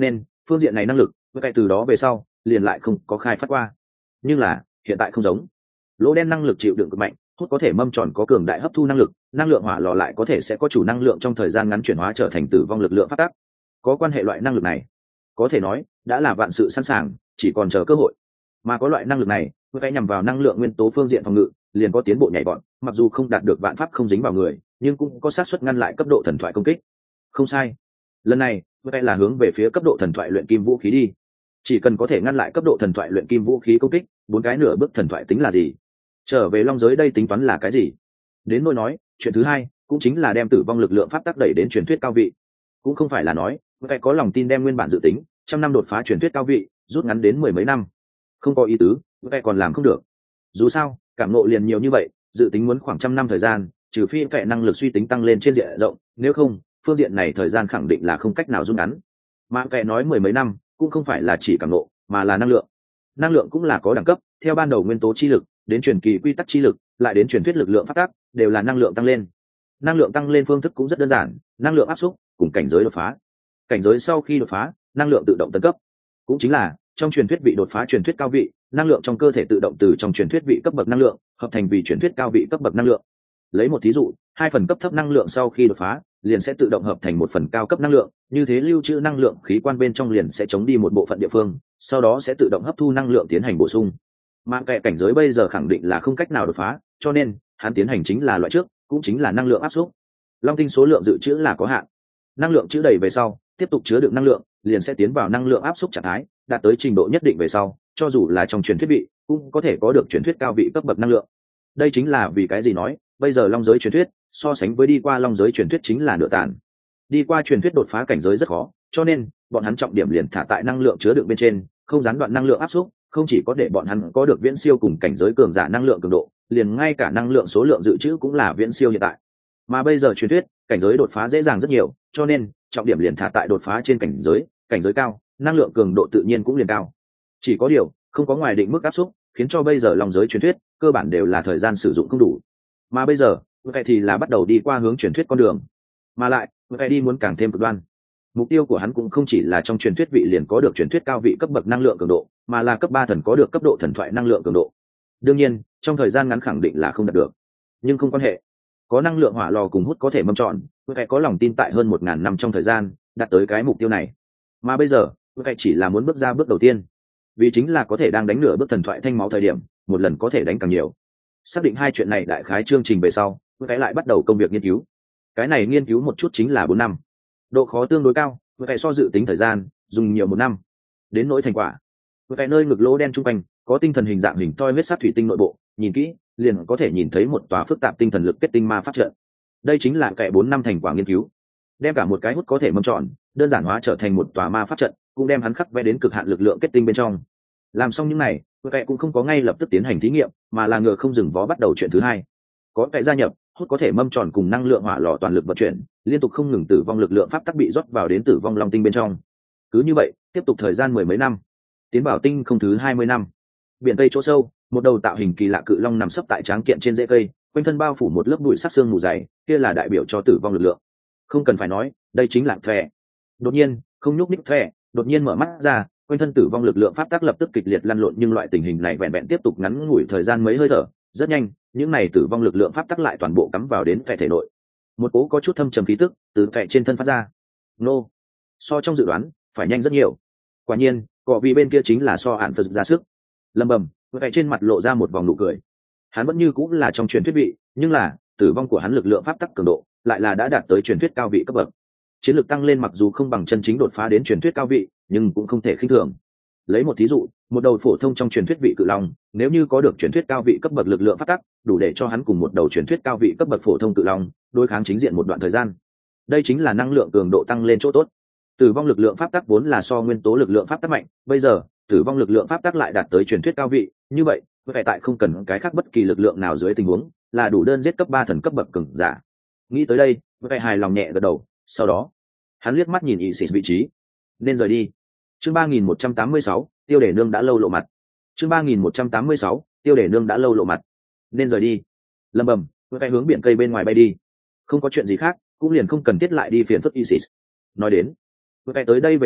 phương diện này năng lực với từ đó về sau liền lại không có khai phát qua. Nhưng là hiện tại không giống, lỗ đen năng lực chịu đựng cực mạnh, hút có thể mâm tròn có cường đại hấp thu năng lực, năng lượng hỏa lò lại có thể sẽ có chủ năng lượng trong thời gian ngắn chuyển hóa trở thành tử vong lực lượng phát tác. Có quan hệ loại năng lực này, có thể nói đã là vạn sự sẵn sàng, chỉ còn chờ cơ hội. Mà có loại năng lực này với nhằm vào năng lượng nguyên tố phương diện phòng ngự liền có tiến bộ nhảy vọt, mặc dù không đạt được vạn pháp không dính vào người, nhưng cũng có xác suất ngăn lại cấp độ thần thoại công kích. Không sai, lần này với là hướng về phía cấp độ thần thoại luyện kim vũ khí đi. Chỉ cần có thể ngăn lại cấp độ thần thoại luyện kim vũ khí công kích, 4 cái nửa bước thần thoại tính là gì? Trở về long giới đây tính toán là cái gì? Đến nỗi nói chuyện thứ hai cũng chính là đem tử vong lực lượng pháp tắc đẩy đến truyền thuyết cao vị. Cũng không phải là nói với có lòng tin đem nguyên bản dự tính trăm năm đột phá truyền thuyết cao vị rút ngắn đến 10 mấy năm, không có ý tứ, với còn làm không được. Dù sao cảm ngộ liền nhiều như vậy, dự tính muốn khoảng trăm năm thời gian, trừ phi vẻ năng lực suy tính tăng lên trên diện rộng, nếu không phương diện này thời gian khẳng định là không cách nào rút ngắn. Mà vẻ nói 10 mấy năm cũng không phải là chỉ cảm ngộ, mà là năng lượng cũng là có đẳng cấp, theo ban đầu nguyên tố chi lực đến truyền kỳ quy tắc chi lực, lại đến truyền thuyết lực lượng pháp tắc, đều là năng lượng tăng lên. Năng lượng tăng lên phương thức cũng rất đơn giản, năng lượng áp xúc cùng cảnh giới đột phá. Cảnh giới sau khi đột phá, năng lượng tự động tấn cấp, cũng chính là trong truyền thuyết vị đột phá truyền thuyết cao vị, năng lượng trong cơ thể tự động từ trong truyền thuyết vị cấp bậc năng lượng hợp thành vì truyền thuyết cao vị cấp bậc năng lượng. Lấy một thí dụ, 2 phần cấp thấp năng lượng sau khi đột phá liền sẽ tự động hợp thành 1 phần cao cấp năng lượng, như thế lưu trữ năng lượng khí quan bên trong liền sẽ chống đi một bộ phận địa phương, sau đó sẽ tự động hấp thu năng lượng tiến hành bổ sung. Mà kệ cảnh giới bây giờ khẳng định là không cách nào đột phá, cho nên hắn tiến hành chính là loại trước, cũng chính là năng lượng áp xúc. Long tinh số lượng dự trữ là có hạn, năng lượng chứa đầy về sau tiếp tục chứa đựng năng lượng liền sẽ tiến vào năng lượng áp xúc trạng thái, đạt tới trình độ nhất định về sau, cho dù là trong truyền thuyết vị cũng có thể có được truyền thuyết cao vị cấp bậc năng lượng. Đây chính là vì cái gì nói bây giờ long giới truyền thuyết so sánh với đi qua long giới truyền thuyết chính là nửa tàn. Đi qua truyền thuyết đột phá cảnh giới rất khó, cho nên bọn hắn trọng điểm liền thả tại năng lượng chứa đựng bên trên, không gián đoạn năng lượng áp xúc, không chỉ có để bọn hắn có được viễn siêu cùng cảnh giới cường giả năng lượng cường độ, liền ngay cả năng lượng số lượng dự trữ cũng là viễn siêu hiện tại. Mà bây giờ truyền thuyết cảnh giới đột phá dễ dàng rất nhiều, cho nên trọng điểm liền thả tại đột phá trên cảnh giới cao, năng lượng cường độ tự nhiên cũng liền cao. Chỉ có điều không có ngoài định mức áp xúc, khiến cho bây giờ long giới truyền thuyết cơ bản đều là thời gian sử dụng không đủ. Mà bây giờ vậy thì là bắt đầu đi qua hướng truyền thuyết con đường, mà lại vậy đi muốn càng thêm cực đoan. Mục tiêu của hắn cũng không chỉ là trong truyền thuyết vị liền có được truyền thuyết cao vị cấp bậc năng lượng cường độ, mà là cấp 3 thần có được cấp độ thần thoại năng lượng cường độ. Đương nhiên trong thời gian ngắn khẳng định là không đạt được, nhưng không quan hệ, có năng lượng hỏa lò cùng hút có thể mâm tròn, vậy có lòng tin tại hơn 1000 năm trong thời gian đạt tới cái mục tiêu này. Mà bây giờ vậy chỉ là muốn bước ra bước đầu tiên, vì chính là có thể đang đánh nửa bước thần thoại thanh máu thời điểm một lần có thể đánh càng nhiều. Xác định hai chuyện này đại khái chương trình về sau, vậy lại bắt đầu công việc nghiên cứu. Cái này nghiên cứu một chút chính là 4 năm, độ khó tương đối cao, vậy so dự tính thời gian dùng nhiều 1 năm. Đến nỗi thành quả, vậy nơi ngực lỗ đen trung quanh có tinh thần hình dạng hình toi huyết sát thủy tinh nội bộ, nhìn kỹ liền có thể nhìn thấy một tòa phức tạp tinh thần lực kết tinh ma pháp trận. Đây chính là kệ 4 năm thành quả nghiên cứu, đem cả một cái hút có thể mâm tròn đơn giản hóa trở thành một tòa ma pháp trận, cũng đem hắn khắc vẽ đến cực hạn lực lượng kết tinh bên trong. Làm xong những này, kệ cũng không có ngay lập tức tiến hành thí nghiệm, mà là ngựa không dừng vó bắt đầu chuyện thứ hai. Có kệ gia nhập, hút có thể mâm tròn cùng năng lượng hỏa lò toàn lực vận chuyển, liên tục không ngừng tử vong lực lượng pháp tắc bị rót vào đến tử vong long tinh bên trong. Cứ như vậy tiếp tục thời gian 10 mấy năm, tiến bảo tinh không thứ 20 năm. Biển tây chỗ sâu, một đầu tạo hình kỳ lạ cự long nằm sấp tại tráng kiện trên rễ cây, quanh thân bao phủ một lớp bụi sắc xương mù dày, kia là đại biểu cho tử vong lực lượng. Không cần phải nói, đây chính là thẻ. Đột nhiên không nhúc nhích thẻ đột nhiên mở mắt ra, quanh thân tử vong lực lượng pháp tắc lập tức kịch liệt lăn lộn, nhưng loại tình hình này vẹn vẹn tiếp tục ngắn ngủi thời gian mấy hơi thở, rất nhanh những này tử vong lực lượng pháp tắc lại toàn bộ cắm vào đến thẻ thể nội. Một cố có chút thâm trầm khí tức từ thẻ trên thân phát ra. Nô, so trong dự đoán phải nhanh rất nhiều. Quả nhiên cọ vì bên kia chính là so hạn phật ra sức. Lầm bầm thẻ trên mặt lộ ra một vòng nụ cười. Hắn vẫn như cũng là trong truyền thuyết vị, nhưng là tử vong của hắn lực lượng pháp tắc cường độ lại là đã đạt tới truyền thuyết cao vị cấp bậc. Chiến lược tăng lên mặc dù không bằng chân chính đột phá đến truyền thuyết cao vị, nhưng cũng không thể khinh thường. Lấy một thí dụ, một đầu phổ thông trong truyền thuyết vị cự long, nếu như có được truyền thuyết cao vị cấp bậc lực lượng pháp tắc, đủ để cho hắn cùng một đầu truyền thuyết cao vị cấp bậc phổ thông cự long đối kháng chính diện một đoạn thời gian. Đây chính là năng lượng cường độ tăng lên chỗ tốt. Tử vong lực lượng pháp tắc vốn là so nguyên tố lực lượng pháp tắc mạnh, bây giờ tử vong lực lượng pháp tắc lại đạt tới truyền thuyết cao vị, như vậy vậy tại không cần cái khác bất kỳ lực lượng nào dưới tình huống, là đủ đơn giết cấp 3 thần cấp bậc cường giả. Nghĩ tới đây, vậy hài lòng nhẹ gật đầu, sau đó hắn liếc mắt nhìn Isis vị trí, nên rời đi. Chương 3186, Tiêu Để Nương đã lâu lộ mặt. Chương 3186, Tiêu Để Nương đã lâu lộ mặt, nên rời đi. Lầm bầm, vậy hướng biển cây bên ngoài bay đi. Không có chuyện gì khác, cũng liền không cần thiết lại đi phiền phức Isis. Nói đến, vậy tới đây về sau,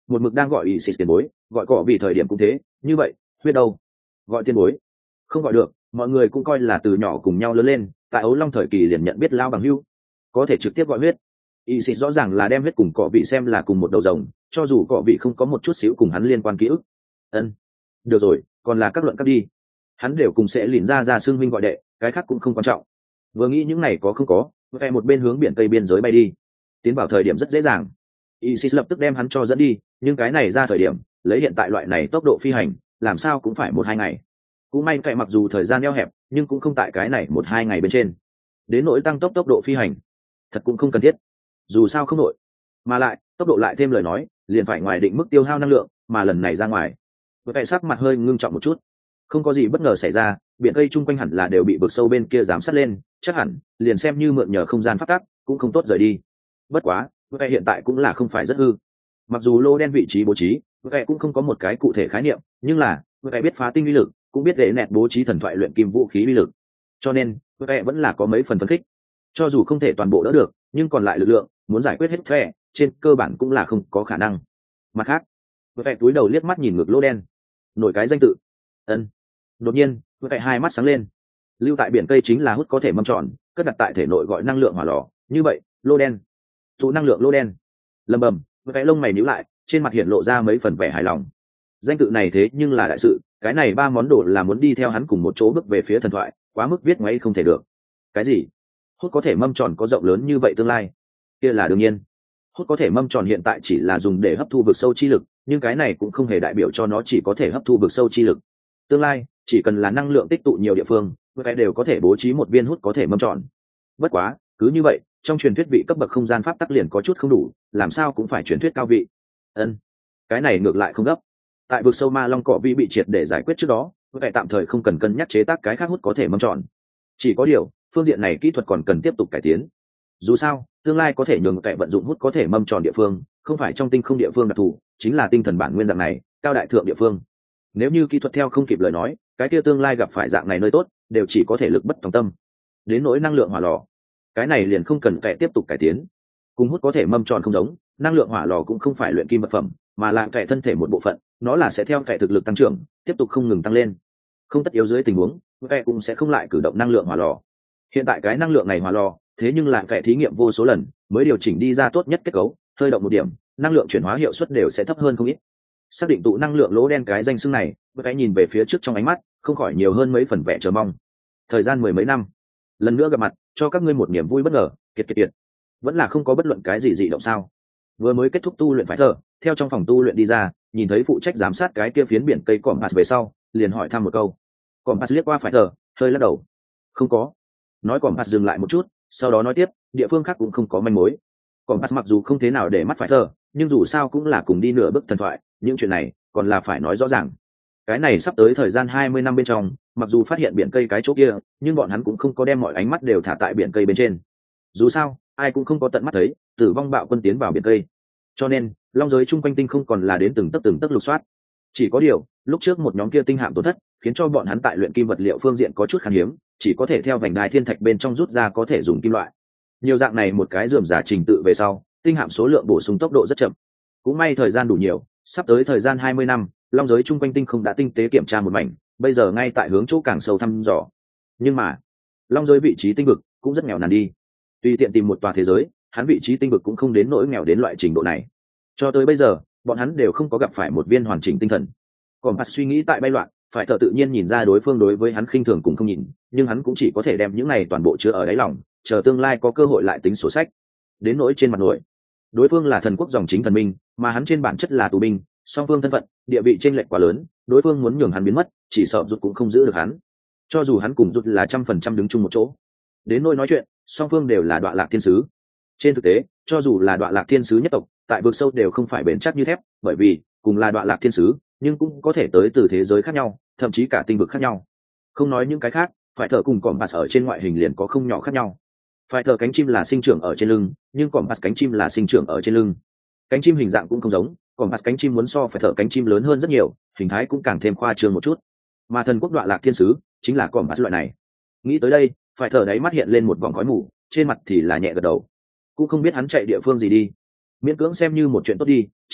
một mực đang gọi Isis tiền bối, gọi cọ vì thời điểm cũng thế, như vậy huyết đâu? Gọi tiền bối không gọi được, mọi người cũng coi là từ nhỏ cùng nhau lớn lên, tại ấu long thời kỳ liền nhận biết lao bằng hưu, có thể trực tiếp gọi huyết. Isis rõ ràng là đem huyết cùng cọ vị xem là cùng một đầu rồng, cho dù cọ vị không có một chút xíu cùng hắn liên quan ký ức. Được rồi, còn là các luận các đi, hắn đều cùng sẽ lìn ra xương minh gọi đệ, cái khác cũng không quan trọng. Vừa nghĩ những này có không có, vẽ một bên hướng biển tây biên giới bay đi, tiến vào thời điểm rất dễ dàng. Isis lập tức đem hắn cho dẫn đi, nhưng cái này ra thời điểm lấy hiện tại loại này tốc độ phi hành làm sao cũng phải 1-2 ngày. Cũng may cậy mặc dù thời gian eo hẹp nhưng cũng không tại cái này 1-2 ngày bên trên. Đến nỗi tăng tốc độ phi hành thật cũng không cần thiết, dù sao không nổi, mà lại tốc độ lại thêm lời nói liền phải ngoài định mức tiêu hao năng lượng, mà lần này ra ngoài với vẻ sắc mặt hơi ngưng trọng một chút. Không có gì bất ngờ xảy ra, biển cây chung quanh hẳn là đều bị vực sâu bên kia giám sát lên, chắc hẳn liền xem như mượn nhờ không gian phát tác cũng không tốt rời đi. Bất quá với hiện tại cũng là không phải rất hư, mặc dù lô đen vị trí bố trí với cũng không có một cái cụ thể khái niệm, nhưng là với biết phá tinh uy lực, cũng biết để nẹt bố trí thần thoại luyện kim vũ khí uy lực, cho nên với vẫn là có mấy phần phấn khích. Cho dù không thể toàn bộ đỡ được, nhưng còn lại lực lượng muốn giải quyết hết thẻ trên cơ bản cũng là không có khả năng. Mặt khác với túi đầu liếc mắt nhìn ngược lô đen, nổi cái danh tự đột nhiên với hai mắt sáng lên. Lưu tại biển cây chính là hút có thể mâm tròn cất đặt tại thể nội gọi năng lượng hỏa lò, như vậy lô đen tụ năng lượng lô đen. Lầm bầm với lông mày nhíu lại, trên mặt hiện lộ ra mấy phần vẻ hài lòng. Danh tự này thế nhưng là đại sự, cái này 3 món đồ là muốn đi theo hắn cùng một chỗ bước về phía thần thoại, quá mức viết ngoáy không thể được. Cái gì? Hút có thể mâm tròn có rộng lớn như vậy tương lai? Kia là đương nhiên. Hút có thể mâm tròn hiện tại chỉ là dùng để hấp thu vực sâu chi lực, nhưng cái này cũng không hề đại biểu cho nó chỉ có thể hấp thu vực sâu chi lực. Tương lai chỉ cần là năng lượng tích tụ nhiều địa phương, với đều có thể bố trí một viên hút có thể mâm tròn. Bất quá cứ như vậy, trong truyền thuyết vị cấp bậc không gian pháp tắc liền có chút không đủ, làm sao cũng phải truyền thuyết cao vị. Cái này ngược lại không gấp. Tại vực sâu ma long cọ vị bị triệt để giải quyết trước đó, với tạm thời không cần cân nhắc chế tác cái khác hút có thể mâm tròn. Chỉ có điều phương diện này kỹ thuật còn cần tiếp tục cải tiến. Dù sao tương lai có thể nhường kẻ vận dụng hút có thể mâm tròn địa phương không phải trong tinh không địa phương đặc thù, chính là tinh thần bản nguyên dạng này cao đại thượng địa phương. Nếu như kỹ thuật theo không kịp lời nói, cái kia tương lai gặp phải dạng này nơi tốt đều chỉ có thể lực bất tòng tâm. Đến nỗi năng lượng hỏa lò, cái này liền không cần kẻ tiếp tục cải tiến. Cùng hút có thể mâm tròn không giống, năng lượng hỏa lò cũng không phải luyện kim vật phẩm, mà là kẻ thân thể một bộ phận, nó là sẽ theo kẻ thực lực tăng trưởng tiếp tục không ngừng tăng lên. Không tất yếu dưới tình huống kẻ cũng sẽ không lại cử động năng lượng hỏa lò. Hiện tại cái năng lượng này hỏa lò thế nhưng là kẻ thí nghiệm vô số lần mới điều chỉnh đi ra tốt nhất kết cấu, hơi động một điểm năng lượng chuyển hóa hiệu suất đều sẽ thấp hơn không ít. Xác định tụ năng lượng lỗ đen cái danh xưng này, với cái nhìn về phía trước trong ánh mắt không khỏi nhiều hơn mấy phần vẻ chờ mong. Thời gian 10 mấy năm, lần nữa gặp mặt cho các ngươi một niềm vui bất ngờ, kiệt vẫn là không có bất luận cái gì dị động sao? Vừa mới kết thúc tu luyện phải thở, theo trong phòng tu luyện đi ra, nhìn thấy phụ trách giám sát cái kia phiến biển cây cỏm pass về sau, liền hỏi thăm một câu. Cỏm pass liếc qua phải thở, hơi lắc đầu. Không có. Nói cỏm pass dừng lại một chút, sau đó nói tiếp, địa phương khác cũng không có manh mối. Cỏm pass mặc dù không thế nào để mắt phải thở, nhưng dù sao cũng là cùng đi nửa bước thần thoại, những chuyện này còn là phải nói rõ ràng. Cái này sắp tới thời gian 20 năm bên trong, mặc dù phát hiện biển cây cái chỗ kia, nhưng bọn hắn cũng không có đem mọi ánh mắt đều thả tại biển cây bên trên. Dù sao ai cũng không có tận mắt thấy tử vong bạo quân tiến vào biển cây, cho nên long giới chung quanh tinh không còn là đến từng tấc lục soát. Chỉ có điều lúc trước một nhóm kia tinh hạm tổn thất khiến cho bọn hắn tại luyện kim vật liệu phương diện có chút khan hiếm, chỉ có thể theo vành đai thiên thạch bên trong rút ra có thể dùng kim loại. Nhiều dạng này một cái rườm rà trình tự về sau, tinh hạm số lượng bổ sung tốc độ rất chậm. Cũng may thời gian đủ nhiều, sắp tới thời gian 20 năm long giới chung quanh tinh không đã tinh tế kiểm tra một mảnh, bây giờ ngay tại hướng chỗ càng sâu thăm dò. Nhưng mà long giới vị trí tinh vực cũng rất nghèo nàn đi, tùy tiện tìm một tòa thế giới hắn vị trí tinh vực cũng không đến nỗi nghèo đến loại trình độ này. Cho tới bây giờ bọn hắn đều không có gặp phải một viên hoàn chỉnh tinh thần. Còn Pass suy nghĩ tại bay loạn, phải thợ tự nhiên nhìn ra đối phương đối với hắn khinh thường cũng không nhìn, nhưng hắn cũng chỉ có thể đem những này toàn bộ chứa ở đáy lòng, chờ tương lai có cơ hội lại tính sổ sách. Đến nỗi trên mặt nội, đối phương là thần quốc dòng chính thần minh, mà hắn trên bản chất là tù binh, song phương thân phận địa vị chênh lệch quá lớn, đối phương muốn nhường hắn biến mất chỉ sợ rút cũng không giữ được hắn, cho dù hắn cùng rút là 100% đứng chung một chỗ. Đến nỗi nói chuyện, song phương đều là Đoạ Lạc Thiên sứ. Trên thực tế cho dù là Đoạ Lạc Thiên sứ nhất tộc tại vực sâu đều không phải bền chắc như thép, bởi vì cùng là Đoạ Lạc Thiên sứ nhưng cũng có thể tới từ thế giới khác nhau, thậm chí cả tinh vực khác nhau. Không nói những cái khác, phải thở cùng còm pass ở trên ngoại hình liền có không nhỏ khác nhau. Phải thở cánh chim là sinh trưởng ở trên lưng, nhưng còm pass cánh chim là sinh trưởng ở trên lưng. Cánh chim hình dạng cũng không giống, còm pass cánh chim muốn so phải thở cánh chim lớn hơn rất nhiều, hình thái cũng càng thêm khoa trương một chút. Mà thần quốc Đoạ Lạc Thiên sứ chính là còm pass loại này. Nghĩ tới đây, phải thở đáy mắt hiện lên một vòng khói mù, trên mặt thì là nhẹ gật đầu. Cũng không biết hắn chạy địa phương gì đi, miễn cưỡng xem như một chuyện tốt đi, chí ít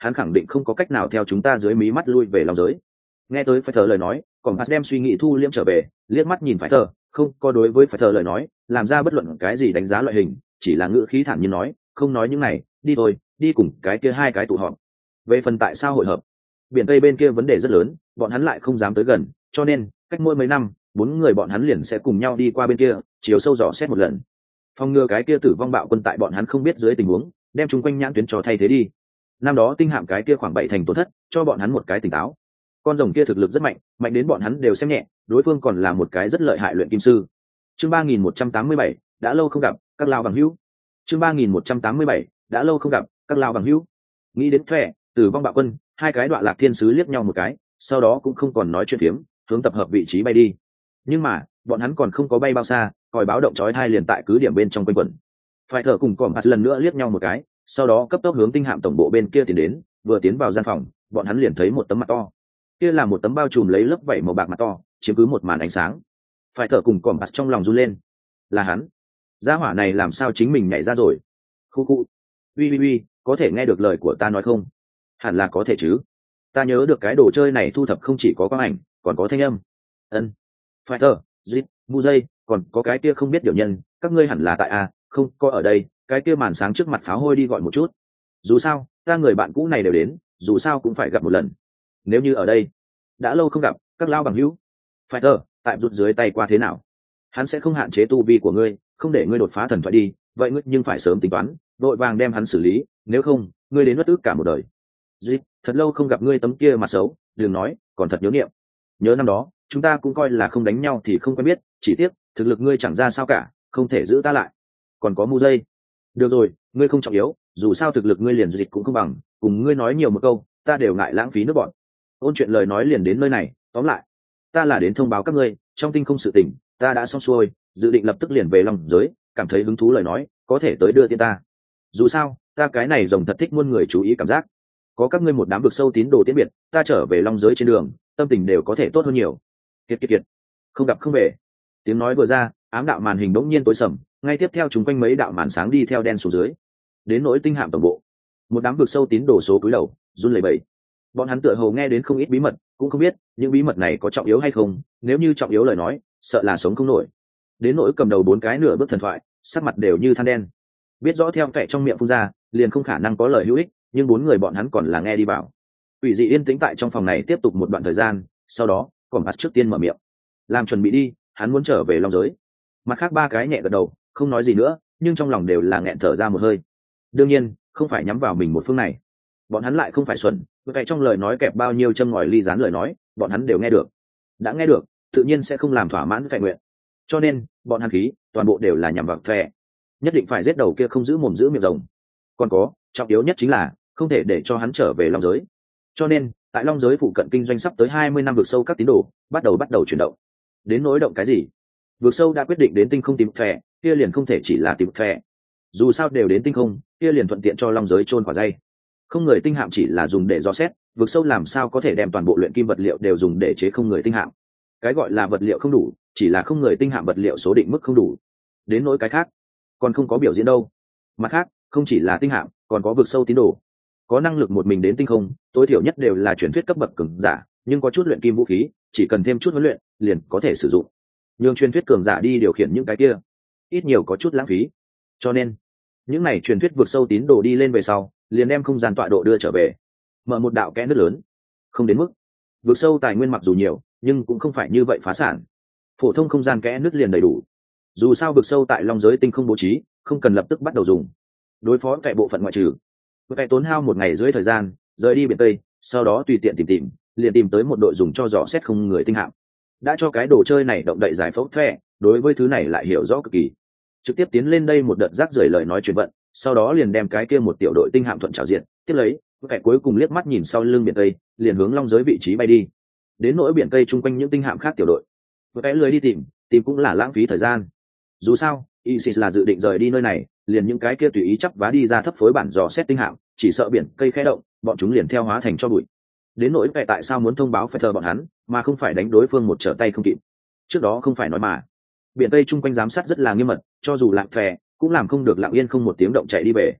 hắn khẳng định không có cách nào theo chúng ta dưới mí mắt lui về lòng giới. Nghe tới phải thờ lời nói, còn pass đem suy nghĩ thu liễm trở về, liếc mắt nhìn phải thờ, không có đối với phải thờ lời nói làm ra bất luận cái gì đánh giá loại hình, chỉ là ngữ khí thản nhiên nói, không nói những này, đi thôi, đi cùng cái kia hai cái tụ họp. Về phần tại sao hội hợp, biển tây bên kia vấn đề rất lớn, bọn hắn lại không dám tới gần, cho nên cách mỗi mấy năm 4 người bọn hắn liền sẽ cùng nhau đi qua bên kia, chiều sâu dò xét một lần, phòng ngừa cái kia tử vong bạo quân tại bọn hắn không biết dưới tình huống đem chúng quanh nhãn tuyến cho thay thế đi. Năm đó tinh hạm cái kia khoảng 7 thành tổn thất, cho bọn hắn một cái tỉnh táo. Con rồng kia thực lực rất mạnh, mạnh đến bọn hắn đều xem nhẹ, đối phương còn là một cái rất lợi hại luyện kim sư. Chương 3187, đã lâu không gặp, các lao bằng hữu. Chương 3187, đã lâu không gặp, các lao bằng hữu. Nghĩ đến Thệ, tử vong bạo quân, hai cái đoạn lạc thiên sứ liếc nhau một cái, sau đó cũng không còn nói chuyện phiếm, hướng tập hợp vị trí bay đi. Nhưng mà bọn hắn còn không có bay bao xa, còi báo động chói tai liền tại cứ điểm bên trong quanh quẩn. Phải thở cùng Compass lần nữa liếc nhau một cái, sau đó cấp tốc hướng tinh hạm tổng bộ bên kia tiến đến. Vừa tiến vào gian phòng, bọn hắn liền thấy một tấm mặt to. Kia là một tấm bao trùm lấy lớp vảy màu bạc mặt to, chiếm cứ một màn ánh sáng. Phải thở cùng Compass trong lòng run lên. Là hắn. Gia hỏa này làm sao chính mình nhảy ra rồi? Khu khu. Uy, có thể nghe được lời của ta nói không? Hẳn là có thể chứ. Ta nhớ được cái đồ chơi này thu thập không chỉ có quang ảnh, còn có thanh âm. Ân. Phải thở, Zip, Bu dây, còn có cái kia không biết điều nhân, các ngươi hẳn là tại a, không có ở đây, cái kia màn sáng trước mặt pháo hôi đi gọi một chút. Dù sao, ta người bạn cũ này đều đến, dù sao cũng phải gặp một lần. Nếu như ở đây, đã lâu không gặp, các lao bằng hữu. Phải thở, tại rút dưới tay qua thế nào? Hắn sẽ không hạn chế tu vi của ngươi, không để ngươi đột phá thần thoại đi, vậy ngươi nhưng phải sớm tính toán, vội vàng đem hắn xử lý, nếu không, ngươi đến nuốt ức cả một đời. Zip, thật lâu không gặp ngươi tấm kia mặt xấu, đừng nói, còn thật nhớ niệm. Nhớ năm đó, chúng ta cũng coi là không đánh nhau thì không quen biết, chỉ tiếc thực lực ngươi chẳng ra sao cả, không thể giữ ta lại. Còn có Mu dây, được rồi, ngươi không trọng yếu, dù sao thực lực ngươi liền dịch cũng không bằng, cùng ngươi nói nhiều một câu, ta đều ngại lãng phí nước bọn. Ôn chuyện lời nói liền đến nơi này, tóm lại, ta là đến thông báo các ngươi, trong tinh không sự tình, ta đã xong xuôi, dự định lập tức liền về lòng giới, cảm thấy hứng thú lời nói, có thể tới đưa tiên ta. Dù sao, ta cái này rồng thật thích muôn người chú ý cảm giác. Có các ngươi một đám vực sâu tín đồ tiễn biệt, ta trở về long giới trên đường, tâm tình đều có thể tốt hơn nhiều. Kiệt, không gặp không về. Tiếng nói vừa ra, ám đạo màn hình đống nhiên tối sầm, ngay tiếp theo chúng quanh mấy đạo màn sáng đi theo đen xuống dưới. Đến nỗi tinh hạm tổng bộ, một đám vực sâu tín đồ số cúi đầu, run lẩy bẩy. Bọn hắn tựa hồ nghe đến không ít bí mật, cũng không biết những bí mật này có trọng yếu hay không, nếu như trọng yếu lời nói, sợ là sống không nổi. Đến nỗi cầm đầu 4 cái nửa bước thần thoại, sắc mặt đều như than đen. Biết rõ theo vẻ trong miệng phun ra, liền không khả năng có lời hữu ích, nhưng 4 người bọn hắn còn là nghe đi vào. Quỷ dị yên tĩnh tại trong phòng này tiếp tục một đoạn thời gian, sau đó, Còn Pass trước tiên mở miệng. Làm chuẩn bị đi, hắn muốn trở về long giới. Mặt khác 3 cái nhẹ gật đầu, không nói gì nữa, nhưng trong lòng đều là nghẹn thở ra một hơi. Đương nhiên, không phải nhắm vào mình một phương này. Bọn hắn lại không phải xuẩn, vậy trong lời nói kẹp bao nhiêu châm ngòi ly gián lời nói, bọn hắn đều nghe được. Đã nghe được, tự nhiên sẽ không làm thỏa mãn vẻ nguyện. Cho nên, bọn hắn khí, toàn bộ đều là nhằm vào Thệ. Nhất định phải giết đầu kia không giữ mồm giữ miệng rồng. Còn có, trọng yếu nhất chính là không thể để cho hắn trở về long giới. Cho nên, tại long giới phụ cận kinh doanh sắp tới 20 năm vực sâu các tín đồ, bắt đầu chuyển động. Đến nỗi động cái gì? Vực sâu đã quyết định đến tinh không tìm Thệ, kia liền không thể chỉ là tìm Thệ. Dù sao đều đến tinh không, kia liền thuận tiện cho long giới chôn quả dây. Không người tinh hạm chỉ là dùng để dò xét, vực sâu làm sao có thể đem toàn bộ luyện kim vật liệu đều dùng để chế không người tinh hạm. Cái gọi là vật liệu không đủ, chỉ là không người tinh hạm vật liệu số định mức không đủ. Đến nỗi cái khác, còn không có biểu diễn đâu. Mặt khác, không chỉ là tinh hạm, còn có vực sâu tín đồ. Có năng lực một mình đến tinh không, tối thiểu nhất đều là truyền thuyết cấp bậc cường giả, nhưng có chút luyện kim vũ khí, chỉ cần thêm chút huấn luyện, liền có thể sử dụng. Nhưng truyền thuyết cường giả đi điều khiển những cái kia, ít nhiều có chút lãng phí. Cho nên, những này truyền thuyết vực sâu tín đồ đi lên về sau, liền đem không gian tọa độ đưa trở về, mở một đạo kẽ nứt lớn. Không đến mức vực sâu tài nguyên mặc dù nhiều, nhưng cũng không phải như vậy phá sản. Phổ thông không gian kẽ nứt liền đầy đủ. Dù sao vực sâu tại long giới tinh không bố trí, không cần lập tức bắt đầu dùng. Đối phó tại bộ phận ngoại trừ, phải tốn hao 1 ngày dưới thời gian rời đi biển tây, sau đó tùy tiện tìm liền tìm tới một đội dùng cho dò xét không người tinh hạm. Đã cho cái đồ chơi này động đậy giải phẫu Thệ, đối với thứ này lại hiểu rõ cực kỳ. Trực tiếp tiến lên đây một đợt rác rưởi lời nói chuyển vận, sau đó liền đem cái kia một tiểu đội tinh hạm thuận trào diện tiếp lấy, vẻ cuối cùng liếc mắt nhìn sau lưng biển tây, liền hướng long giới vị trí bay đi. Đến nỗi biển tây chung quanh những tinh hạm khác tiểu đội, vẻ lười đi tìm cũng là lãng phí thời gian. Dù sao, ISIS là dự định rời đi nơi này, liền những cái kia tùy ý chắp vá đi ra thấp phối bản dò xét tinh hạm, chỉ sợ biển cây khẽ động, bọn chúng liền theo hóa thành cho bụi. Đến nỗi vẻ tại sao muốn thông báo phải thờ bọn hắn, mà không phải đánh đối phương một trở tay không kịp. Trước đó không phải nói mà, biển tây chung quanh giám sát rất là nghiêm mật, cho dù lạng phè cũng làm không được lặng yên không một tiếng động chạy đi về.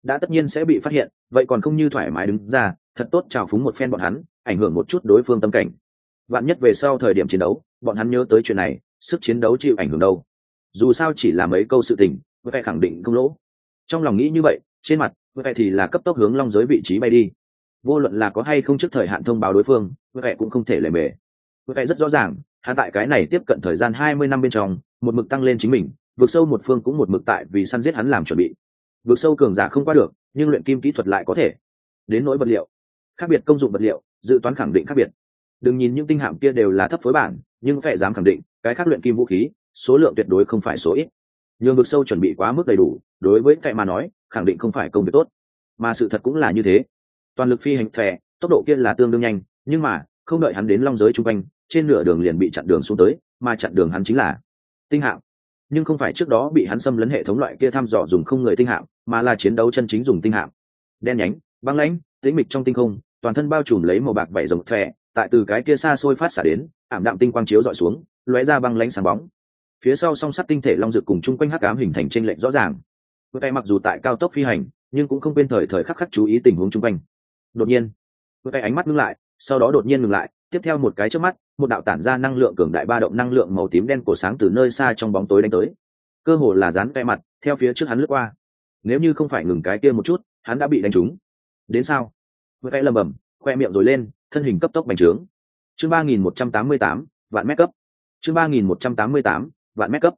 đã tất nhiên sẽ bị phát hiện, vậy còn không như thoải mái đứng ra thật tốt chào phúng một phen bọn hắn, ảnh hưởng một chút đối phương tâm cảnh. Vạn nhất về sau thời điểm chiến đấu bọn hắn nhớ tới chuyện này, sức chiến đấu chịu ảnh hưởng đâu. Dù sao chỉ là mấy câu sự tình, vẻ khẳng định không lỗ. Trong lòng nghĩ như vậy, trên mặt vẻ thì là cấp tốc hướng long giới vị trí bay đi. Vô luận là có hay không trước thời hạn thông báo đối phương, vẻ cũng không thể lề mề. Vẻ rất rõ ràng, hắn tại cái này tiếp cận thời gian 20 năm bên trong, một mực tăng lên chính mình, vượt sâu một phương cũng một mực tại vì săn giết hắn làm chuẩn bị. Vượt sâu cường giả không qua được, nhưng luyện kim kỹ thuật lại có thể. Đến nỗi vật liệu, khác biệt công dụng vật liệu, dự toán khẳng định khác biệt. Đừng nhìn những tinh hạm kia đều là thấp phối bản, nhưng vẻ dám khẳng định, cái khác luyện kim vũ khí, số lượng tuyệt đối không phải số ít. Nhưng vượt sâu chuẩn bị quá mức đầy đủ, đối với vẻ mà nói, khẳng định không phải công việc tốt. Mà sự thật cũng là như thế. Toàn lực phi hành vẻ, tốc độ kia là tương đương nhanh, nhưng mà không đợi hắn đến long giới trung quanh, trên nửa đường liền bị chặn đường xuống tới, mà chặn đường hắn chính là tinh hạm. Nhưng không phải trước đó bị hắn xâm lấn hệ thống loại kia thăm dò dùng không người tinh hạm, mà là chiến đấu chân chính dùng tinh hạm. Đen nhánh, băng lãnh, tĩnh mịch trong tinh không, toàn thân bao trùm lấy màu bạc vảy rồng thẻ, tại từ cái kia xa xôi phát xạ đến, ảm đạm tinh quang chiếu dọi xuống, lóe ra băng lãnh sáng bóng. Phía sau song sắt tinh thể long dực cùng chung quanh hắc ám hình thành chênh lệch rõ ràng. Tay mặc dù tại cao tốc phi hành, nhưng cũng không quên thời thời khắc khắc chú ý tình huống chung quanh. Đột nhiên, tay ánh mắt ngưng lại, sau đó đột nhiên ngừng lại, tiếp theo một cái chớp mắt, một đạo tản ra năng lượng cường đại ba động năng lượng màu tím đen cổ sáng từ nơi xa trong bóng tối đánh tới, cơ hồ là dán ve mặt theo phía trước hắn lướt qua. Nếu như không phải ngừng cái kia một chút, hắn đã bị đánh trúng. Đến sao? Vừa tay lầm bầm, khoe miệng rồi lên, thân hình cấp tốc bành trướng. Chương 3188, vạn mét cấp. Chương 3188, vạn mét cấp.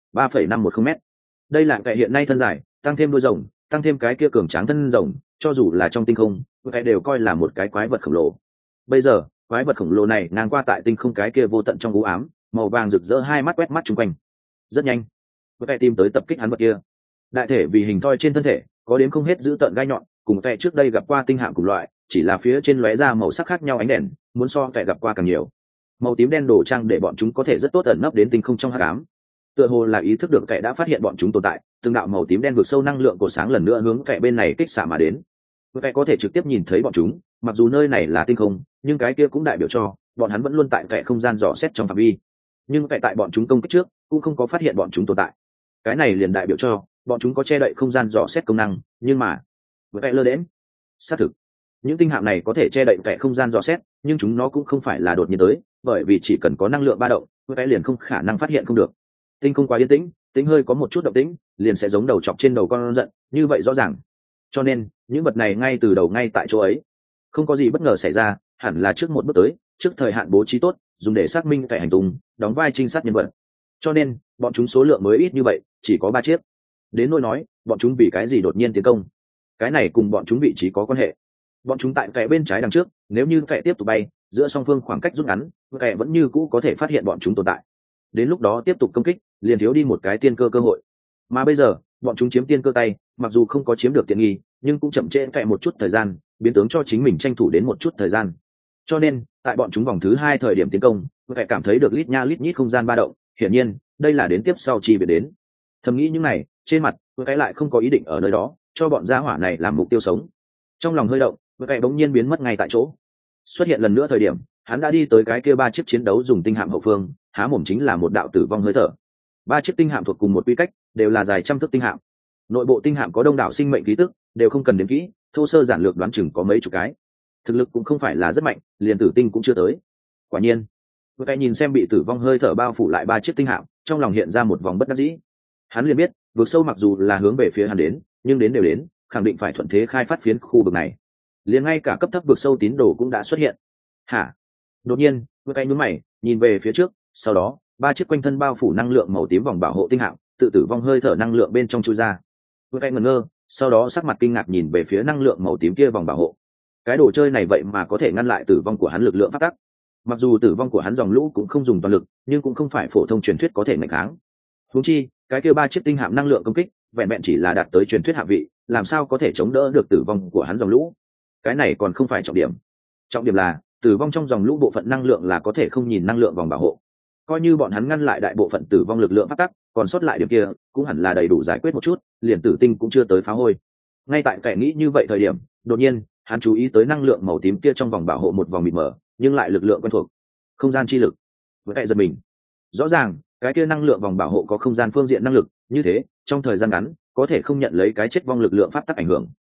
3,510 mét. Đây là vẻ hiện nay thân dài, tăng thêm đuôi rồng, tăng thêm cái kia cường tráng thân rồng, cho dù là trong tinh không, vẻ đều coi là một cái quái vật khổng lồ. Bây giờ, quái vật khổng lồ này ngang qua tại tinh không cái kia vô tận trong u ám, màu vàng rực rỡ hai mắt quét mắt chung quanh. Rất nhanh, vẻ tìm tới tập kích hắn vật kia. Đại thể vì hình thoi trên thân thể, có đến không hết giữ tận gai nhọn, cùng vẻ trước đây gặp qua tinh hạm cùng loại, chỉ là phía trên lóe ra màu sắc khác nhau ánh đèn, muốn so vẻ gặp qua càng nhiều. Màu tím đen đồ trang để bọn chúng có thể rất tốt ẩn nấp đến tinh không trong hắc ám. Tựa hồ là ý thức được vẻ đã phát hiện bọn chúng tồn tại, từng đạo màu tím đen vượt sâu năng lượng của sáng lần nữa hướng vẻ bên này kích xạ mà đến. Vẻ có thể trực tiếp nhìn thấy bọn chúng, mặc dù nơi này là tinh không, nhưng cái kia cũng đại biểu cho bọn hắn vẫn luôn tại vẻ không gian dò xét trong phạm vi. Nhưng vẻ tại bọn chúng công kích trước, cũng không có phát hiện bọn chúng tồn tại. Cái này liền đại biểu cho bọn chúng có che đậy không gian dò xét công năng, nhưng mà vẻ lơ đễnh. Xác thực, những tinh hạm này có thể che đậy vẻ không gian dò xét, nhưng chúng nó cũng không phải là đột nhiên tới, bởi vì chỉ cần có năng lượng ba động, vẻ liền không khả năng phát hiện không được. Tinh không quá yên tĩnh, tính hơi có một chút động tĩnh, liền sẽ giống đầu chọc trên đầu con giận, như vậy rõ ràng. Cho nên, những vật này ngay từ đầu ngay tại chỗ ấy, không có gì bất ngờ xảy ra, hẳn là trước một bước tới, trước thời hạn bố trí tốt, dùng để xác minh kẻ hành tung, đóng vai trinh sát nhân vật. Cho nên, bọn chúng số lượng mới ít như vậy, chỉ có 3 chiếc. Đến nỗi nói, bọn chúng vì cái gì đột nhiên tiến công? Cái này cùng bọn chúng vị trí có quan hệ. Bọn chúng tại kẻ bên trái đằng trước, nếu như kẻ tiếp tục bay, giữa song phương khoảng cách rút ngắn, kẻ vẫn như cũ có thể phát hiện bọn chúng tồn tại. Đến lúc đó tiếp tục công kích, liền thiếu đi một cái tiên cơ cơ hội. Mà bây giờ, bọn chúng chiếm tiên cơ tay, mặc dù không có chiếm được tiện nghi, nhưng cũng chậm trễ kẻ một chút thời gian, biến tướng cho chính mình tranh thủ đến một chút thời gian. Cho nên, tại bọn chúng vòng thứ 2 thời điểm tiến công, kẻ cảm thấy được lít nha lít nhít không gian ba động, hiển nhiên, đây là đến tiếp sau chi biệt đến. Thầm nghĩ những này, trên mặt, kẻ lại không có ý định ở nơi đó, cho bọn gia hỏa này làm mục tiêu sống. Trong lòng hơi động, kẻ bỗng nhiên biến mất ngay tại chỗ. Xuất hiện lần nữa thời điểm, hắn đã đi tới cái kia 3 chiếc chiến đấu dùng tinh hạm hậu phương, há mồm chính là một đạo tử vong hơi thở. 3 chiếc tinh hạm thuộc cùng một quy cách, đều là dài trăm thước tinh hạm. Nội bộ tinh hạm có đông đảo sinh mệnh ký tức, đều không cần đến kỹ, thô sơ giản lược đoán chừng có mấy chục cái. Thực lực cũng không phải là rất mạnh, liền tử tinh cũng chưa tới. Quả nhiên, vừa cái nhìn xem bị tử vong hơi thở bao phủ lại 3 chiếc tinh hạm, trong lòng hiện ra một vòng bất đắc dĩ. Hắn liền biết, vượt sâu mặc dù là hướng về phía hắn đến, nhưng đến đều đến, khẳng định phải thuận thế khai phát phiến khu vực này. Liền ngay cả cấp thấp vượt sâu tín đồ cũng đã xuất hiện. Hả? Đột nhiên, vừa cái nhướng mày, nhìn về phía trước, sau đó, 3 chiếc quanh thân bao phủ năng lượng màu tím vòng bảo hộ tinh hạm, tự tử vong hơi thở năng lượng bên trong chui ra. Vừa cái ngẩn ngơ, sau đó sắc mặt kinh ngạc nhìn về phía năng lượng màu tím kia vòng bảo hộ. Cái đồ chơi này vậy mà có thể ngăn lại tử vong của hắn lực lượng phát tắc. Mặc dù tử vong của hắn dòng lũ cũng không dùng toàn lực, nhưng cũng không phải phổ thông truyền thuyết có thể nghịch kháng. Huống chi, cái kia 3 chiếc tinh hạm năng lượng công kích, vẹn vẹn chỉ là đạt tới truyền thuyết hạ vị, làm sao có thể chống đỡ được tử vong của hắn dòng lũ? Cái này còn không phải trọng điểm. Trọng điểm là, tử vong trong dòng lũ bộ phận năng lượng là có thể không nhìn năng lượng vòng bảo hộ. Coi như bọn hắn ngăn lại đại bộ phận tử vong lực lượng phát tắc, còn sót lại điểm kia, cũng hẳn là đầy đủ giải quyết một chút, liền tử tinh cũng chưa tới phá hôi. Ngay tại kẻ nghĩ như vậy thời điểm, đột nhiên, hắn chú ý tới năng lượng màu tím kia trong vòng bảo hộ một vòng mịt mờ, nhưng lại lực lượng quen thuộc, không gian chi lực. Với kẻ giật mình, rõ ràng cái kia năng lượng vòng bảo hộ có không gian phương diện năng lực, như thế trong thời gian ngắn có thể không nhận lấy cái chết vong lực lượng pháp tắc ảnh hưởng,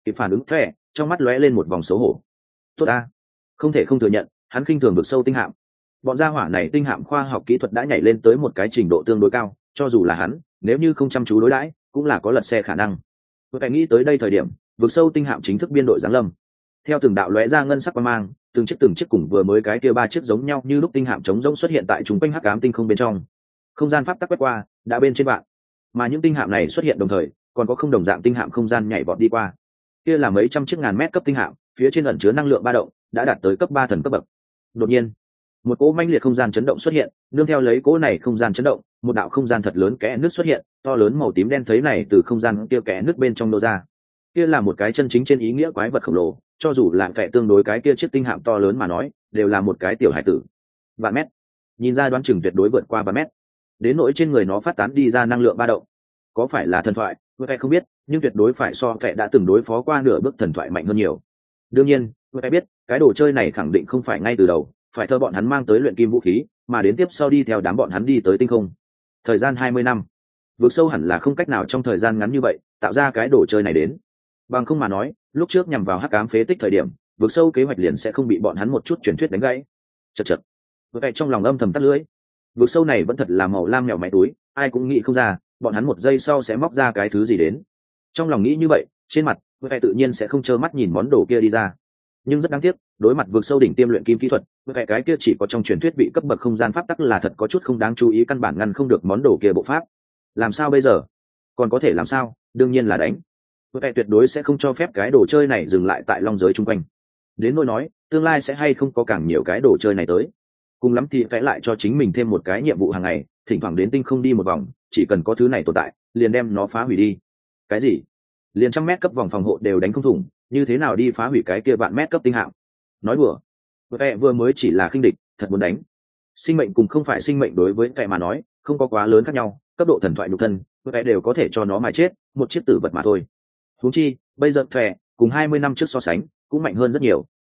kịp phản ứng thẻ trong mắt lóe lên một vòng xấu hổ. Tốt ta, không thể không thừa nhận hắn khinh thường vực sâu tinh hạm. Bọn gia hỏa này tinh hạm khoa học kỹ thuật đã nhảy lên tới một cái trình độ tương đối cao, cho dù là hắn nếu như không chăm chú đối đãi cũng là có lật xe khả năng. Tôi phải nghĩ tới đây thời điểm vực sâu tinh hạm chính thức biên đội giáng lâm, theo từng đạo lóe ra ngân sắc quang mang, từng chiếc cùng vừa mới cái kia ba chiếc giống nhau như lúc tinh hạm chống rỗng xuất hiện tại chúng quanh hắc ám tinh không bên trong. Không gian pháp tắc quét qua đã bên trên vạn, mà những tinh hạm này xuất hiện đồng thời còn có không đồng dạng tinh hạm không gian nhảy vọt đi qua. Kia là mấy trăm chiếc ngàn mét cấp tinh hạm, phía trên ẩn chứa năng lượng ba động đã đạt tới cấp 3 thần cấp bậc. Đột nhiên một cỗ manh liệt không gian chấn động xuất hiện, nương theo lấy cỗ này không gian chấn động, một đạo không gian thật lớn kẽ nước xuất hiện, to lớn màu tím đen thấy này từ không gian kia kẽ nước bên trong nô ra. Kia là một cái chân chính trên ý nghĩa quái vật khổng lồ, cho dù là vẻ tương đối cái kia chiếc tinh hạm to lớn mà nói đều là một cái tiểu hải tử. Vạn mét, nhìn ra đoán chừng tuyệt đối vượt qua 3 mét. Đến nỗi trên người nó phát tán đi ra năng lượng ba động, có phải là thần thoại tôi không biết, nhưng tuyệt đối phải so vẻ đã từng đối phó qua nửa bước thần thoại mạnh hơn nhiều. Đương nhiên tôi biết cái đồ chơi này khẳng định không phải ngay từ đầu phải thơ bọn hắn mang tới luyện kim vũ khí, mà đến tiếp sau đi theo đám bọn hắn đi tới tinh không. Thời gian 20 năm, vượt sâu hẳn là không cách nào trong thời gian ngắn như vậy tạo ra cái đồ chơi này đến. Bằng không mà nói lúc trước nhằm vào hắc ám phế tích thời điểm vượt sâu kế hoạch liền sẽ không bị bọn hắn một chút truyền thuyết đánh gãy. Chật vậy trong lòng âm thầm tắt lưỡi, vượt sâu này vẫn thật là màu lam mèo máy túi, ai cũng nghĩ không ra bọn hắn một giây sau sẽ móc ra cái thứ gì đến. Trong lòng nghĩ như vậy, trên mặt vậy tự nhiên sẽ không trơ mắt nhìn món đồ kia đi ra. Nhưng rất đáng tiếc, đối mặt vượt sâu đỉnh tiêm luyện kim kỹ thuật, vậy cái kia chỉ có trong truyền thuyết bị cấp bậc không gian pháp tắc là thật có chút không đáng chú ý, căn bản ngăn không được món đồ kia bộ pháp. Làm sao bây giờ? Còn có thể làm sao? Đương nhiên là đánh. Vậy tuyệt đối sẽ không cho phép cái đồ chơi này dừng lại tại long giới chung quanh. Đến nỗi nói tương lai sẽ hay không có càng nhiều cái đồ chơi này tới, cùng lắm thì vẽ lại cho chính mình thêm một cái nhiệm vụ hàng ngày, thỉnh thoảng đến tinh không đi một vòng, chỉ cần có thứ này tồn tại liền đem nó phá hủy đi. Cái gì? Liền 100 mét cấp vòng phòng hộ đều đánh không thủng, như thế nào đi phá hủy cái kia vạn mét cấp tinh hạm? Nói đùa. Vẽ vừa mới chỉ là khinh địch, thật muốn đánh. Sinh mệnh cùng không phải sinh mệnh đối với vẽ mà nói không có quá lớn khác nhau, cấp độ thần thoại nhục thân vẽ đều có thể cho nó mà chết, một chiếc tử vật mà thôi. Huống chi bây giờ vẽ cùng 20 năm trước so sánh cũng mạnh hơn rất nhiều.